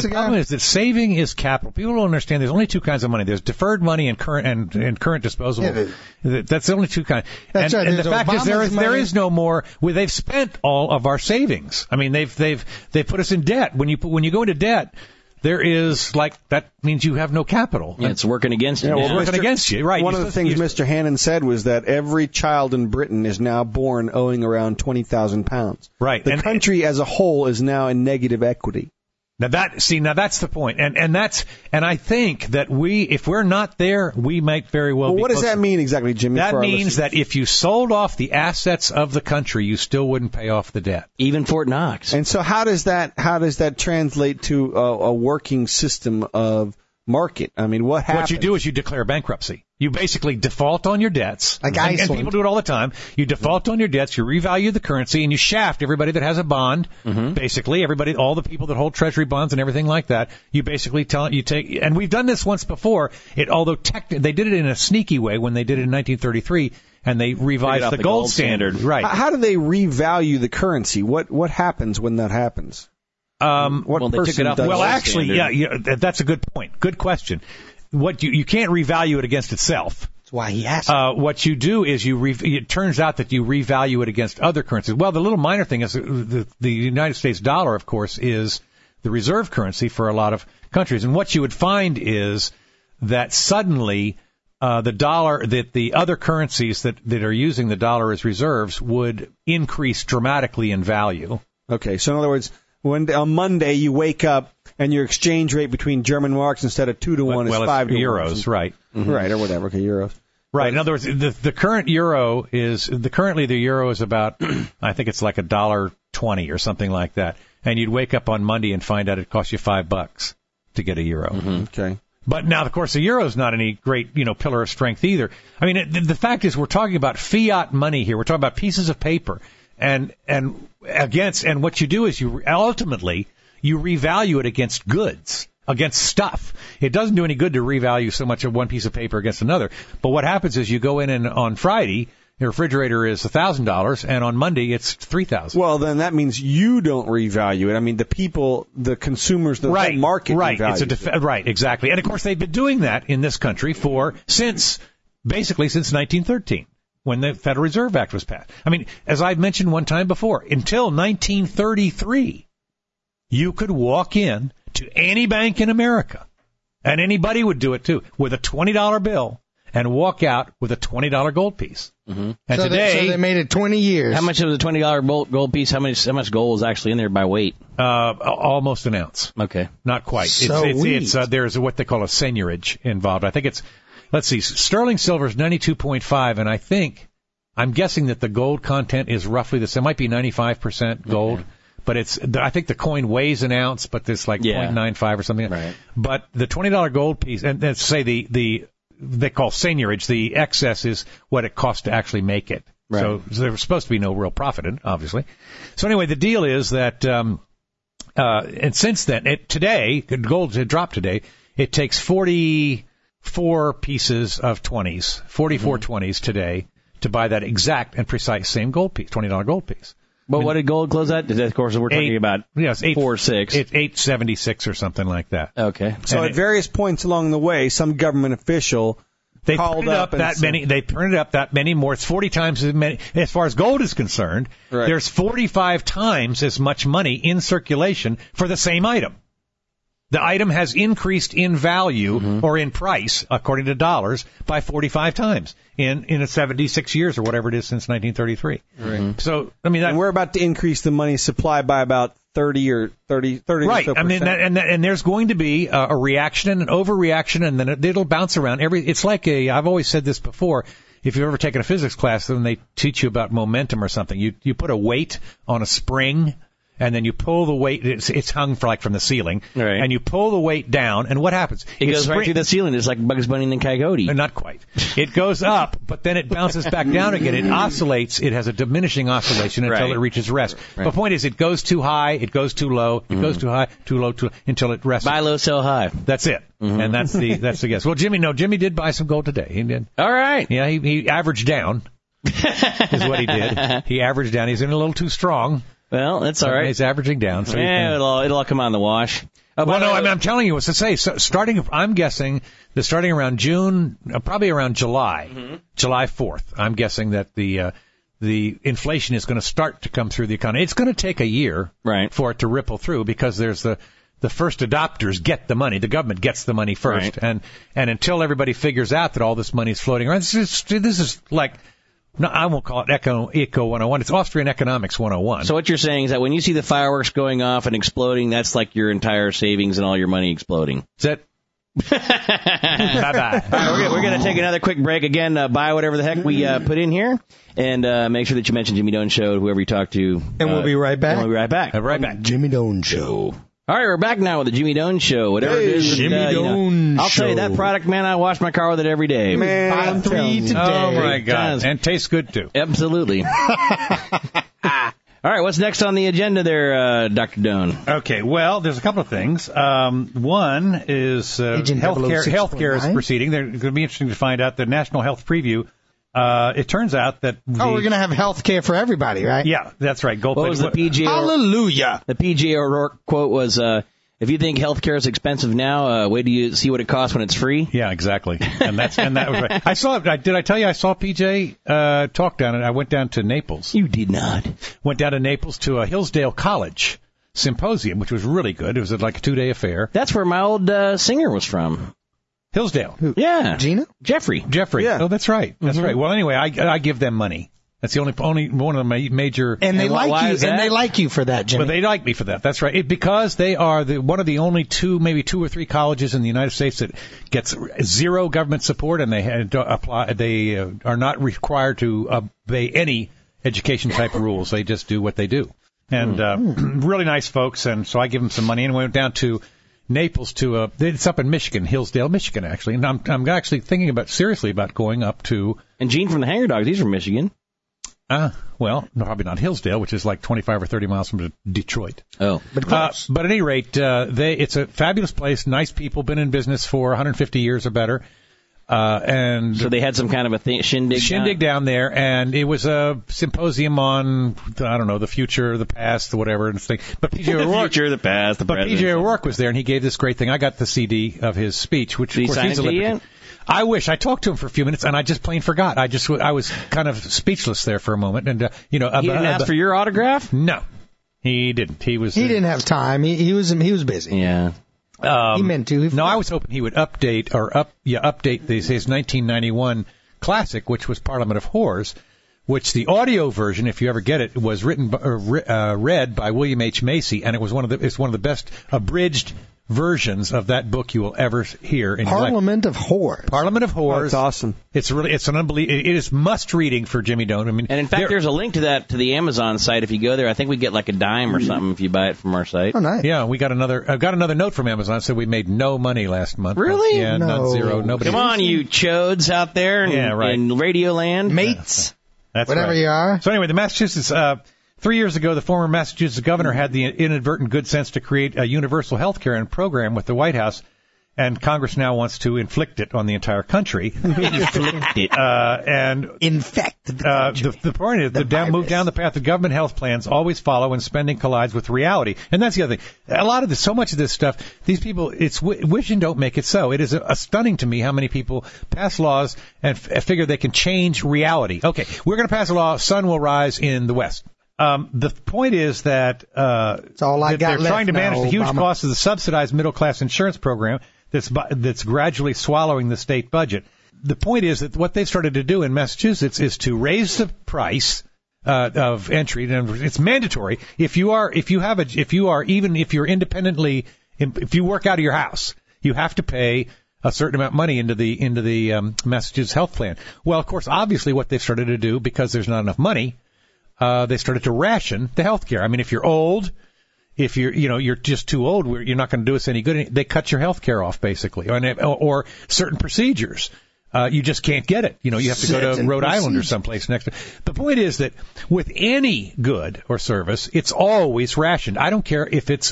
is that saving is capital. People don't understand. There's only two kinds of money. There's deferred money and current disposable. Yeah, that's the only two kinds. That's right. And the fact is, there is no more. They've spent all of our savings. I mean, they've put us in debt. When you go into debt, there is that means you have no capital. Yeah, it's working against you. It's working against you, right? One of the things Mr. Hannon said was that every child in Britain is now born owing around £20,000. Right. The country as a whole is now in negative equity. Now that's the point. And I think that if we're not there, we might very well be. What does that mean exactly, Jimmy? That means that if you sold off the assets of the country, you still wouldn't pay off the debt. Even Fort Knox. And so how does that translate to a working system of market? I mean, what happens? What you do is you declare bankruptcy. You basically default on your debts. Like Iceland. And people do it all the time. You default on your debts, you revalue the currency, and you shaft everybody that has a bond. Mm-hmm. Basically, all the people that hold treasury bonds and everything like that. You basically and we've done this once before. Although they did it in a sneaky way when they did it in 1933, and they revised the gold standard. Right. How do they revalue the currency? What happens when that happens? They took it off. Well, actually, yeah, that's a good point. Good question. What you can't revalue it against itself. That's why he asked. What you do is it turns out that you revalue it against other currencies. Well, the little minor thing is the United States dollar, of course, is the reserve currency for a lot of countries. And what you would find is that suddenly the dollar, that the other currencies that are using the dollar as reserves would increase dramatically in value. Okay, so in other words, when on Monday you wake up and your exchange rate between German marks instead of 2 to 1 is 5 to 1. Euros, right? Mm-hmm. Right, or whatever. Okay, euros. Right. In other words, the current euro currently the euro is about I think it's like $1.20 or something like that. And you'd wake up on Monday and find out it costs you $5 to get a euro. Mm-hmm. Okay. But now, of course, the euro is not any great, pillar of strength either. I mean, the fact is, we're talking about fiat money here. We're talking about pieces of paper, and what you do is you revalue it against goods, against stuff. It doesn't do any good to revalue so much of one piece of paper against another. But what happens is you go in and on Friday, your refrigerator is $1,000, and on Monday it's $3,000. Well, then that means you don't revalue it. I mean, the people, the consumers, the whole market revalues it. Right, exactly. And of course, they've been doing that in this country since 1913. When the Federal Reserve Act was passed. I mean, as I've mentioned one time before, until 1933, you could walk in to any bank in America, and anybody would do it too, with a $20 bill, and walk out with a $20 gold piece. Mm-hmm. And so they made it 20 years. How much of the $20 gold piece? How much gold is actually in there by weight? Almost an ounce. Okay, not quite. It's there's what they call a seigniorage involved. I think it's. Let's see, sterling silver is 92.5, and I'm guessing that the gold content is roughly the same. It might be 95% gold, but I think the coin weighs an ounce, but there's like 0.95 or something. Right. But the $20 gold piece, and let's say they call seigniorage, the excess is what it costs to actually make it. Right. So there's supposed to be no real profit in it, obviously. So anyway, the deal is that, and since then, today, gold had dropped today, it takes 44 pieces of 20s, 44 20s today to buy that exact and precise same gold piece, $20 gold piece. But what did gold close at? Of course, we're talking about 4.6. It's 876 or something like that. Okay. So at various points along the way, some government official called up that many. They printed up that many more. It's 40 times as many. As far as gold is concerned, there's 45 times as much money in circulation for the same item. The item has increased in value or in price, according to dollars, by 45 times in 76 years or whatever it is since 1933. Right. So, I mean, and we're about to increase the money supply by about 30 or 30 right. or so I mean, and there's going to be a reaction and an overreaction, and then it'll bounce around. It's like I've always said this before. If you've ever taken a physics class, then they teach you about momentum or something. You put a weight on a spring, and then you pull the weight. It's hung from the ceiling, right. And you pull the weight down, and what happens? It goes right through the ceiling. It's like Bugs Bunny and Coyote. Not quite. It goes up, but then it bounces back down again. It oscillates. It has a diminishing oscillation until it reaches rest. Right. The point is, it goes too high, it goes too low, it goes too high, too low, until it rests. Buy low, sell high. That's it. And that's the guess. Well, Jimmy did buy some gold today. He did. All right. Yeah, he averaged down. Is what he did. He averaged down. He's in a little too strong. Well, that's all right. He's averaging down. So it'll all come out in the wash. I'm telling you what to say. So I'm guessing that starting around June, probably around July, July 4th, I'm guessing that the inflation is going to start to come through the economy. It's going to take a year for it to ripple through because there's the first adopters get the money. The government gets the money first. Right. And until everybody figures out that all this money is floating around, this is like, no, I won't call it Eco 101. It's Austrian Economics 101. So what you're saying is that when you see the fireworks going off and exploding, that's like your entire savings and all your money exploding. That's it. Bye-bye. All right, we're going to take another quick break. Again, buy whatever the heck we put in here. And make sure that you mention Jimmy Doan Show, whoever you talk to. And we'll be right back. Right back. Jimmy Doan Show. All right, we're back now with the Jimmy Doan Show. Whatever it is. Jimmy Doan Show. I'll tell you, that product, man, I wash my car with it every day. Man, I'm 3 today. Oh, my God. And tastes good, too. Absolutely. All right, what's next on the agenda there, Dr. Doan? Okay, well, there's a couple of things. One is healthcare is proceeding. They're going to be interesting to find out the National Health Preview. It turns out that we're going to have health care for everybody, right? Yeah, that's right. What was the PGA? Hallelujah. The PGA O'Rourke quote was, if you think health care is expensive now, wait till you see what it costs when it's free. Yeah, exactly. And that was right. I saw. Did I tell you I saw PJ talk down? And I went down to Naples. You did not. Went down to Naples to a Hillsdale College symposium, which was really good. It was like a 2-day affair. That's where my old singer was from. Hillsdale. Who? Yeah. Gina? Jeffrey. Yeah. Oh, that's right. That's right. Well, anyway, I give them money. That's the only one of the major. And they like you. And they like you for that, Jimmy. Well, they like me for that. That's right. Because they are one of the only maybe 2 or 3 colleges in the United States that gets zero government support, and they are not required to obey any education type of rules. They just do what they do. And really nice folks. And so I give them some money, and we went down to Naples it's up in Michigan, Hillsdale, Michigan, actually. And I'm actually thinking seriously about going up to. And Gene from the Hanger Dogs, he's from Michigan. Well, probably not Hillsdale, which is like 25 or 30 miles from Detroit. Oh, but close. But at any rate, it's a fabulous place, nice people, been in business for 150 years or better. And so they had some kind of a shindig down there, and it was a symposium on, I don't know, the future, the past, whatever. And thing. But PJ O'Rourke, the future, the past, the present. But PJ O'Rourke was there, and he gave this great thing. I got the CD of his speech, which did of course he sign it to you? I wish. I talked to him for a few minutes, and I just plain forgot. I was kind of speechless there for a moment, and he didn't ask for your autograph? No, he didn't. He didn't have time. He was busy. Yeah. He meant to. No, I was hoping he would update his 1991 classic, which was Parliament of Whores, which the audio version, if you ever get it, was read by William H. Macy, and it's one of the best abridged versions of that book you will ever hear in Parliament of Whores. Parliament of Whores. That's awesome. It's an unbelievable. It is must reading for Jimmy Doan. I mean, and in fact, there's a link to that to the Amazon site. If you go there, I think we get like a dime or something if you buy it from our site. Oh, nice. Yeah, I got another note from Amazon. Said we made no money last month. Really? Yeah, not zero. Nobody. Come on, you chodes out there in Radio Land, mates. That's whatever right. you are. So anyway, the Massachusetts. 3 years ago, the former Massachusetts governor had the inadvertent good sense to create a universal health care program with the White House, and Congress now wants to inflict it on the entire country. Inflict it. And infect the country. The point is, move down the path of government health plans always follow when spending collides with reality. And that's the other thing. So much of this stuff, these people, it's wish and don't make it so. It is stunning to me how many people pass laws and figure they can change reality. Okay, we're going to pass a law, sun will rise in the West. The point is that they're trying to manage the huge cost of the subsidized middle-class insurance program that's gradually swallowing the state budget. The point is that what they've started to do in Massachusetts is to raise the price of entry. And it's mandatory if you work out of your house, you have to pay a certain amount of money into the Massachusetts health plan. Well, of course, obviously, what they've started to do, because there's not enough money. They started to ration the health care. I mean, if you're old, if you're just too old, you're not going to do us any good. They cut your health care off, basically, or certain procedures. You just can't get it. You have to go to Rhode Island or someplace next. The point is that with any good or service, it's always rationed. I don't care if it's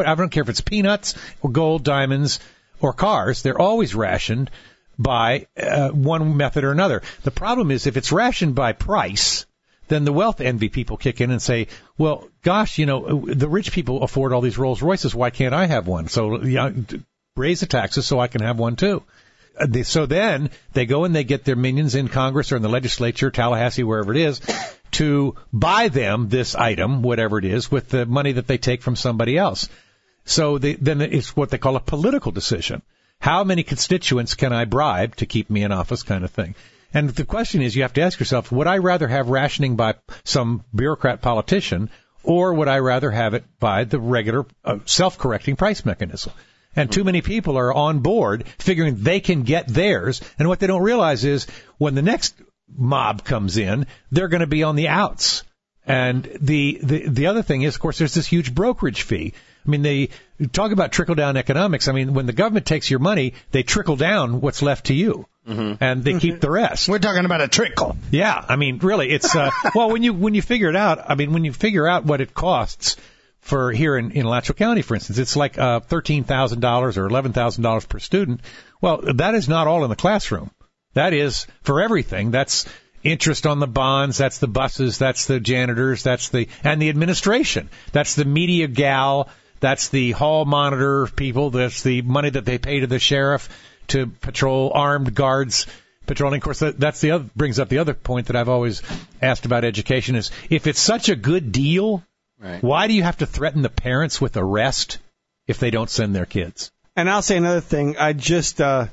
peanuts or gold, diamonds, or cars. They're always rationed by one method or another. The problem is if it's rationed by price, then the wealth envy people kick in and say, well, gosh, the rich people afford all these Rolls Royces. Why can't I have one? So raise the taxes so I can have one too. So then they go and they get their minions in Congress or in the legislature, Tallahassee, wherever it is, to buy them this item, whatever it is, with the money that they take from somebody else. So then it's what they call a political decision. How many constituents can I bribe to keep me in office, kind of thing? And the question is, you have to ask yourself, would I rather have rationing by some bureaucrat politician, or would I rather have it by the regular self-correcting price mechanism? And too many people are on board figuring they can get theirs. And what they don't realize is when the next mob comes in, they're going to be on the outs. And the other thing is, of course, there's this huge brokerage fee. I mean, they talk about trickle-down economics. I mean, when the government takes your money, they trickle down what's left to you. Mm-hmm. And they keep the rest. We're talking about a trickle. Yeah. I mean, really, it's, well, when you figure it out, when you figure out what it costs for here in Alachua County, for instance, it's like $13,000 or $11,000 per student. Well, that is not all in the classroom. That is for everything. That's interest on the bonds. That's the buses. That's the janitors. And the administration. That's the media gal. That's the hall monitor people. That's the money that they pay to the sheriff to patrol, armed guards patrolling. Of course, brings up the other point that I've always asked about education is if it's such a good deal, right, why do you have to threaten the parents with arrest if they don't send their kids? And I'll say another thing. I just had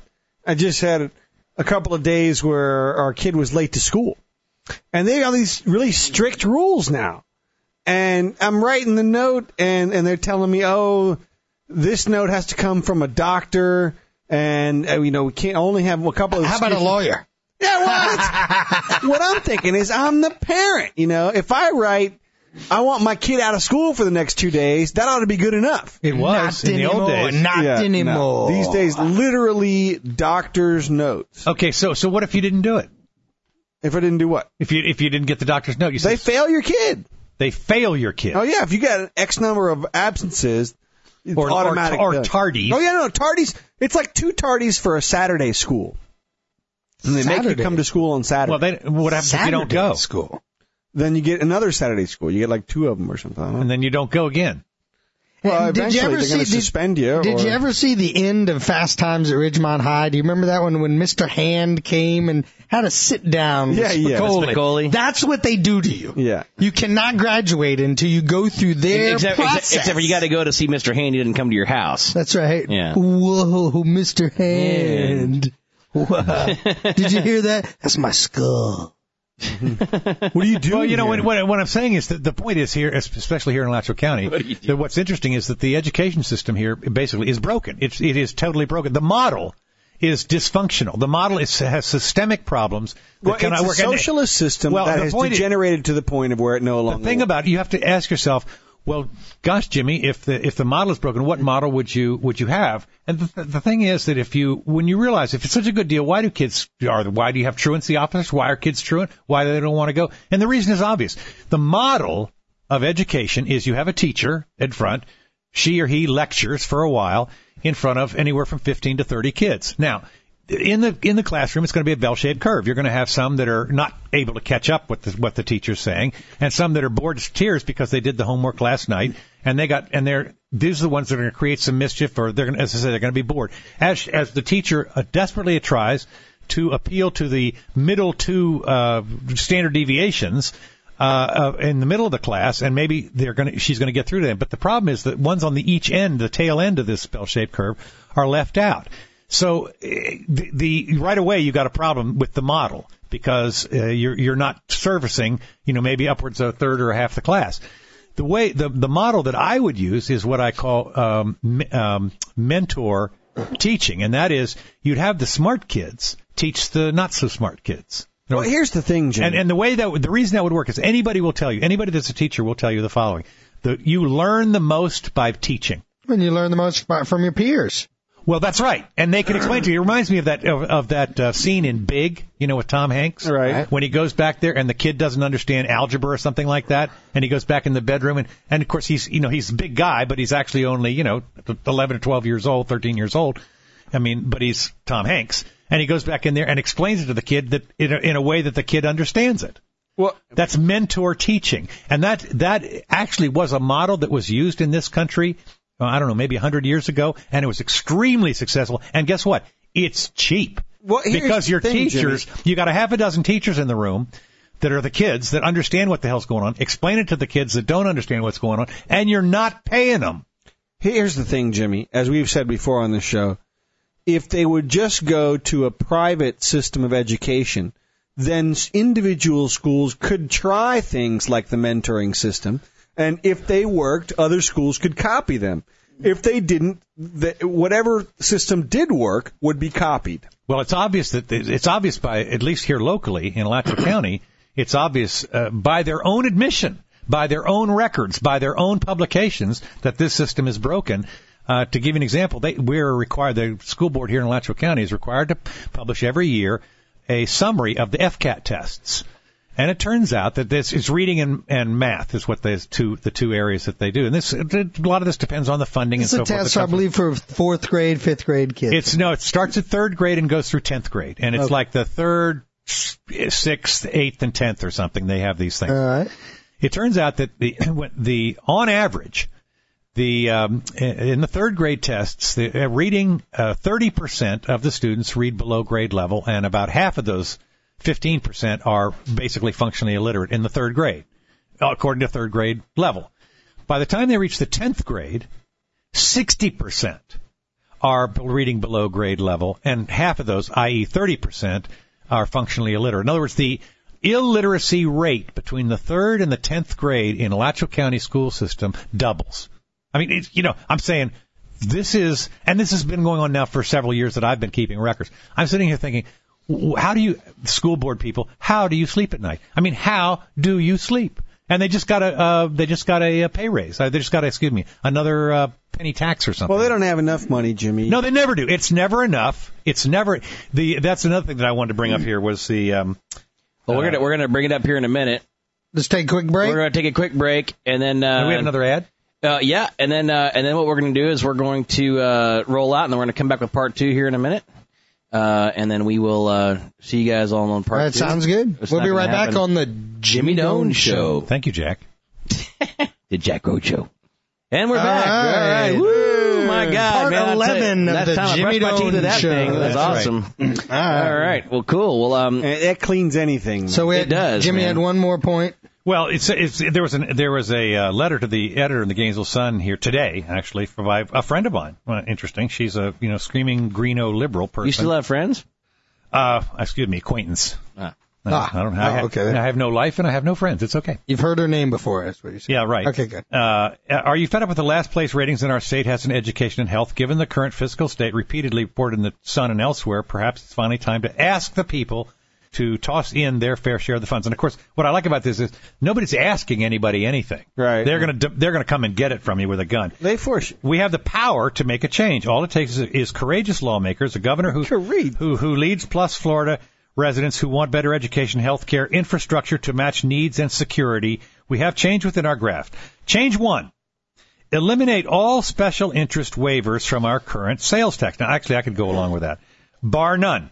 a couple of days where our kid was late to school, and they have these really strict rules now. And I'm writing the note, and they're telling me, oh, this note has to come from a doctor, and we can't only have a couple of. How about a lawyer? Yeah, well, what I'm thinking is I'm the parent. If I write, I want my kid out of school for the next 2 days, that ought to be good enough. It was in the old days. Not anymore. No. These days, literally doctor's notes. Okay, so what if you didn't do it? If I didn't do what? If you didn't get the doctor's note, they fail your kid. They fail your kid. Oh yeah, if you got an X number of absences, it's automatic. Or tardies. Oh yeah, no tardies. It's like 2 tardies for a Saturday school, and they make you come to school on Saturday. Well, what happens if you don't go? School. Then you get another Saturday school. You get like 2 of them or something. And then you don't go again. Well, eventually they're going to suspend you. Did you ever see the end of Fast Times at Ridgemont High? Do you remember that one when Mr. Hand came and had to sit down with Spicoli? That's what they do to you. Yeah. You cannot graduate until you go through their process. Except for you got to go to see Mr. Hand. He didn't come to your house. That's right. Yeah. Whoa, Mr. Hand. Wow. Did you hear that? That's my skull. What do you do? Well, what I'm saying is that the point is here, especially here in Alachua County, that what's interesting is that the education system here basically is broken. It is totally broken. The model is dysfunctional. The model has systemic problems. It's a socialist system that has degenerated to the point of where it no longer. The thing about it, you have to ask yourself, well, gosh, Jimmy, if the model is broken, what model would you have? And the thing is that when you realize if it's such a good deal, why do you have truancy officers? Why are kids truant? Why do they don't want to go? And the reason is obvious. The model of education is you have a teacher in front. She or he lectures for a while in front of anywhere from 15 to 30 kids. Now, in the classroom, it's going to be a bell-shaped curve. You're going to have some that are not able to catch up with what the teacher's saying, and some that are bored to tears because they did the homework last night, and these are the ones that are going to create some mischief, or they're going to be bored. As the teacher desperately tries to appeal to the middle 2 standard deviations in the middle of the class, and maybe she's going to get through to them. But the problem is that ones on the tail end of this bell-shaped curve are left out. So right away you got a problem with the model because you're not servicing maybe upwards of a third or a half the class. The model that I would use is what I call mentor teaching, and that is you'd have the smart kids teach the not so smart kids. Well, here's the thing, Jim. And the reason that would work is anybody that's a teacher will tell you the following. You learn the most by teaching. And you learn the most from your peers. Well, that's right, and they can explain to you. It reminds me of that scene in Big, with Tom Hanks, right? When he goes back there and the kid doesn't understand algebra or something like that, and he goes back in the bedroom and of course he's a big guy, but he's actually only 11 or 12 years old, 13 years old. But he's Tom Hanks, and he goes back in there and explains it to the kid that in a way that the kid understands it. Well, that's mentor teaching, and that actually was a model that was used in this country. I don't know, maybe 100 years ago, and it was extremely successful. And guess what? It's cheap. Well, because your thing, teachers, Jimmy. You got a half a dozen teachers in the room that are the kids that understand what the hell's going on, explain it to the kids that don't understand what's going on, and you're not paying them. Here's the thing, Jimmy, as we've said before on the show, if they would just go to a private system of education, then individual schools could try things like the mentoring system. And if they worked, other schools could copy them. If they didn't, whatever system did work would be copied. Well, it's obvious by, at least here locally in Alachua County, it's obvious by their own admission, by their own records, by their own publications that this system is broken. To give you an example, the school board here in Alachua County is required to publish every year a summary of the FCAT tests. And it turns out that this is reading and math is what the two areas that they do. And a lot of this depends on the funding and so forth. It's a test, I believe, for 4th grade, 5th grade kids. It starts at 3rd grade and goes through 10th grade. And it's like the 3rd, 6th, 8th, and 10th or something. They have these things. All right. It turns out that on average, in the 3rd grade tests, reading 30% of the students read below grade level, and about half of those 15% are basically functionally illiterate in the 3rd grade, according to 3rd grade level. By the time they reach the 10th grade, 60% are reading below grade level, and half of those, i.e. 30%, are functionally illiterate. In other words, the illiteracy rate between the 3rd and the 10th grade in Alachua County school system doubles. I'm saying this has been going on now for several years that I've been keeping records. I'm sitting here thinking, school board people, how do you sleep at night? How do you sleep? And they just got a pay raise. They just got another penny tax or something. Well, they don't have enough money, Jimmy. No, they never do. It's never enough. It's never that's another thing that I wanted to bring up here was the. Well, we're gonna bring it up here in a minute. Let's take a quick break. We're gonna take a quick break, and then do we have another ad. Yeah, and then what we're gonna do is we're going to roll out, and then we're gonna come back with part 2 here in a minute. And then we will see you guys all on part 2. That sounds good. We'll be right back on the Jimmy Doan Show. Thank you, Jack. The Jack Road Show. And we're back. All right. Woo! My God, part 11 of the Jimmy Doan Show. Thing. That's awesome. Right. All right. Well, cool. Well, that cleans anything. So it does. Jimmy had one more point. Well, there was a letter to the editor in the Gainesville Sun here today, actually, by a friend of mine. Well, interesting. She's a screaming greeno liberal person. You still have friends? Acquaintance. Okay. I have no life and I have no friends. It's okay. You've heard her name before, that's what you said. Yeah, right. Okay, good. Are you fed up with the last place ratings in our state has in education and health? Given the current fiscal state repeatedly reported in the Sun and elsewhere, perhaps it's finally time to ask the people to toss in their fair share of the funds. And of course, what I like about this is nobody's asking anybody anything. Right. They're gonna come and get it from you with a gun. They force you. We have the power to make a change. All it takes is courageous lawmakers, a governor who leads, plus Florida residents who want better education, health care, infrastructure to match needs and security. We have change within our grasp. Change 1. Eliminate all special interest waivers from our current sales tax. Now, actually, I could go along with that. Bar none.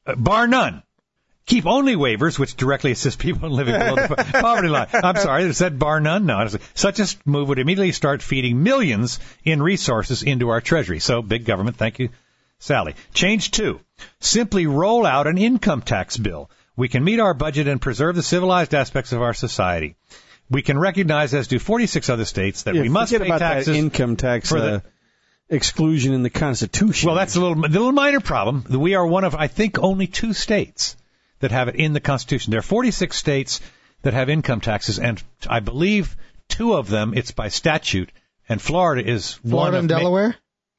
Keep only waivers which directly assist people living below the poverty line. I'm sorry, it said bar none? No. Such a move would immediately start feeding millions in resources into our treasury. So, big government, thank you, Sally. Change 2. Simply roll out an income tax bill. We can meet our budget and preserve the civilized aspects of our society. We can recognize, as do 46 other states, that we must pay taxes. That income tax for the exclusion in the Constitution. Well, that's a little minor problem. We are one of, I think, only 2 states that have it in the Constitution. There are 46 states that have income taxes, and I believe 2 of them, it's by statute, and Florida is one of... Florida and Delaware?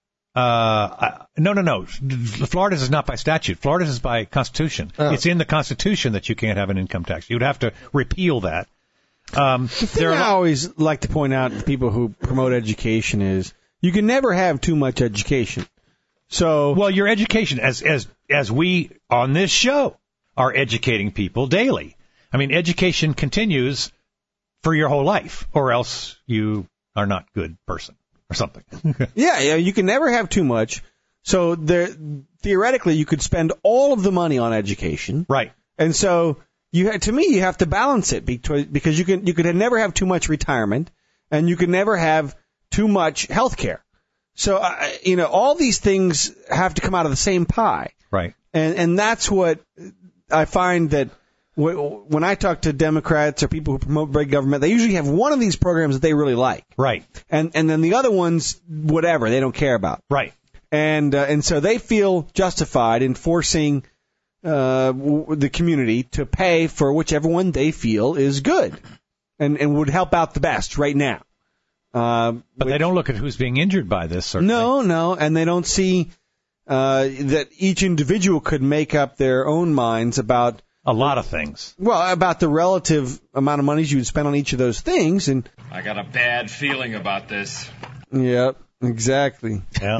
No. Florida's is not by statute. Florida's is by Constitution. Oh. It's in the Constitution that you can't have an income tax. You'd have to repeal that. The thing I always like to point out to people who promote education is you can never have too much education. So, well, your education, as we on this show are educating people daily. I mean, education continues for your whole life, or else you are not a good person or something. yeah, you can never have too much. So theoretically, you could spend all of the money on education, right? And so you have to balance it because you could never have too much retirement, and you could never have too much health care. So all these things have to come out of the same pie, right? And that's what I find that when I talk to Democrats or people who promote big government, they usually have one of these programs that they really like, right? And then the other ones, whatever, they don't care about, right? And so they feel justified in forcing the community to pay for whichever one they feel is good and would help out the best right now. But they don't look at who's being injured by this, certainly. No, and they don't see that each individual could make up their own minds about a lot of things. Well, about the relative amount of money you would spend on each of those things. And I got a bad feeling about this. Yep, exactly. Yeah.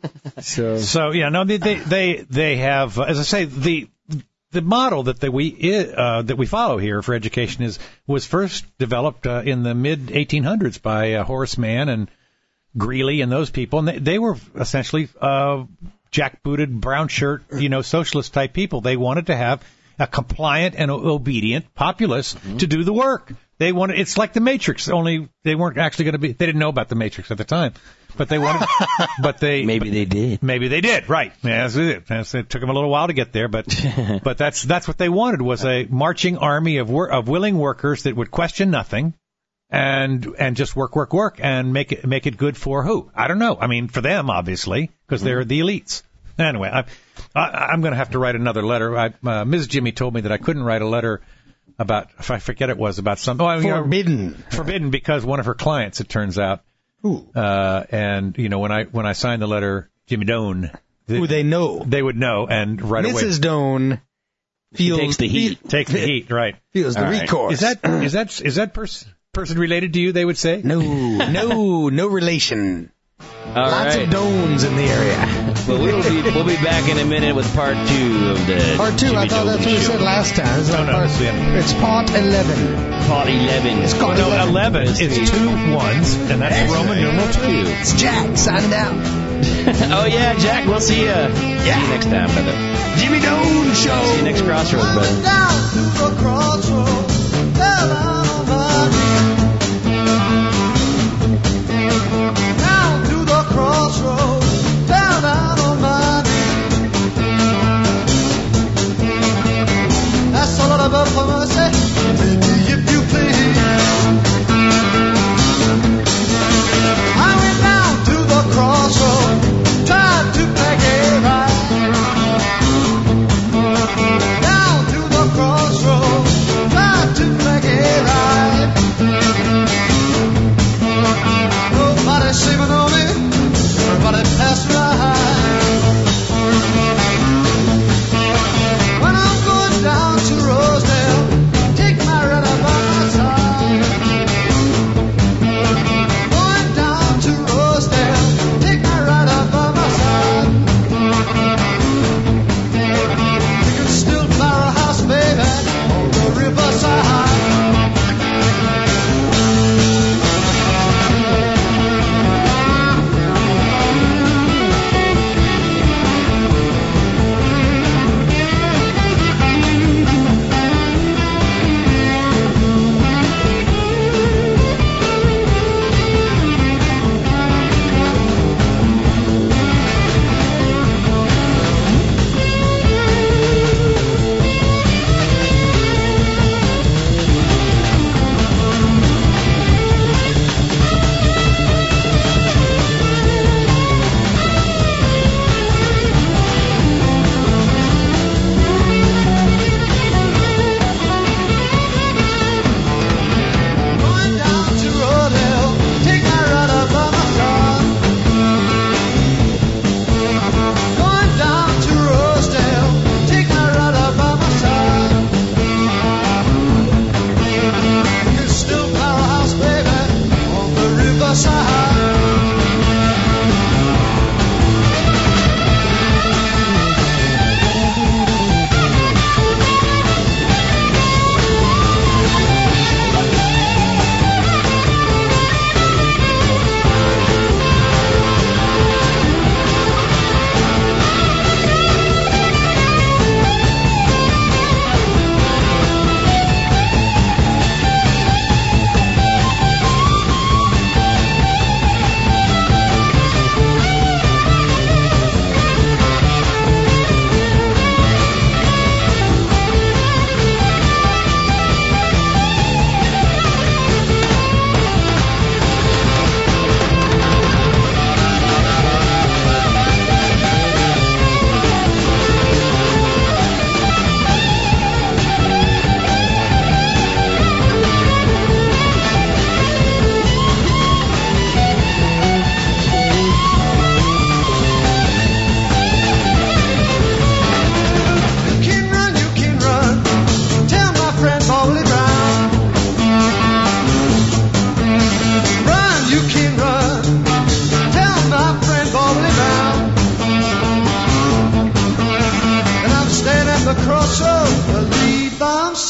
So yeah, no, they have, as I say, the model that we follow here for education was first developed in the mid 1800s by Horace Mann and Greeley and those people, and they were essentially jackbooted, brown shirt, socialist type people. They wanted to have a compliant and obedient populace to do the work. It's like the Matrix, only they weren't actually going to be. They didn't know about the Matrix at the time, but they wanted. Maybe they did. Maybe they did. Right. Yeah, it took them a little while to get there, but that's what they wanted, was a marching army of willing workers that would question nothing and just work and make it good for who? I don't know. I mean, for them, obviously, because they're the elites. Anyway, I'm going to have to write another letter. Ms. Jimmy told me that I couldn't write a letter about, if I forget it was about something. Forbidden because one of her clients, it turns out. Ooh. And when I signed the letter, Jimmy Doan. Who they know. They would know, and right away. Mrs. Doan takes the heat. Takes the heat, right. Feels the recourse. Is that person related to you, they would say? No relation. Lots of Doans in the area. Well, we'll be back in a minute with part 2 of the Part 2, I thought that's what we said last time. It's part 11. Part 11. It's called 11 is 2 1s, and that's Roman numeral 2. It's Jack, signing out. Oh, yeah, Jack, we'll see you. See you next time, brother. Jimmy Doan Show. See you next Crossroads, brother. Down to the crossroads, down on my crossroads, down out on my knees. That's all I love for mercy, baby, if you please. I went down to the crossroads, tried to make it right. Down to the crossroads, tried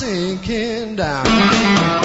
sinking down.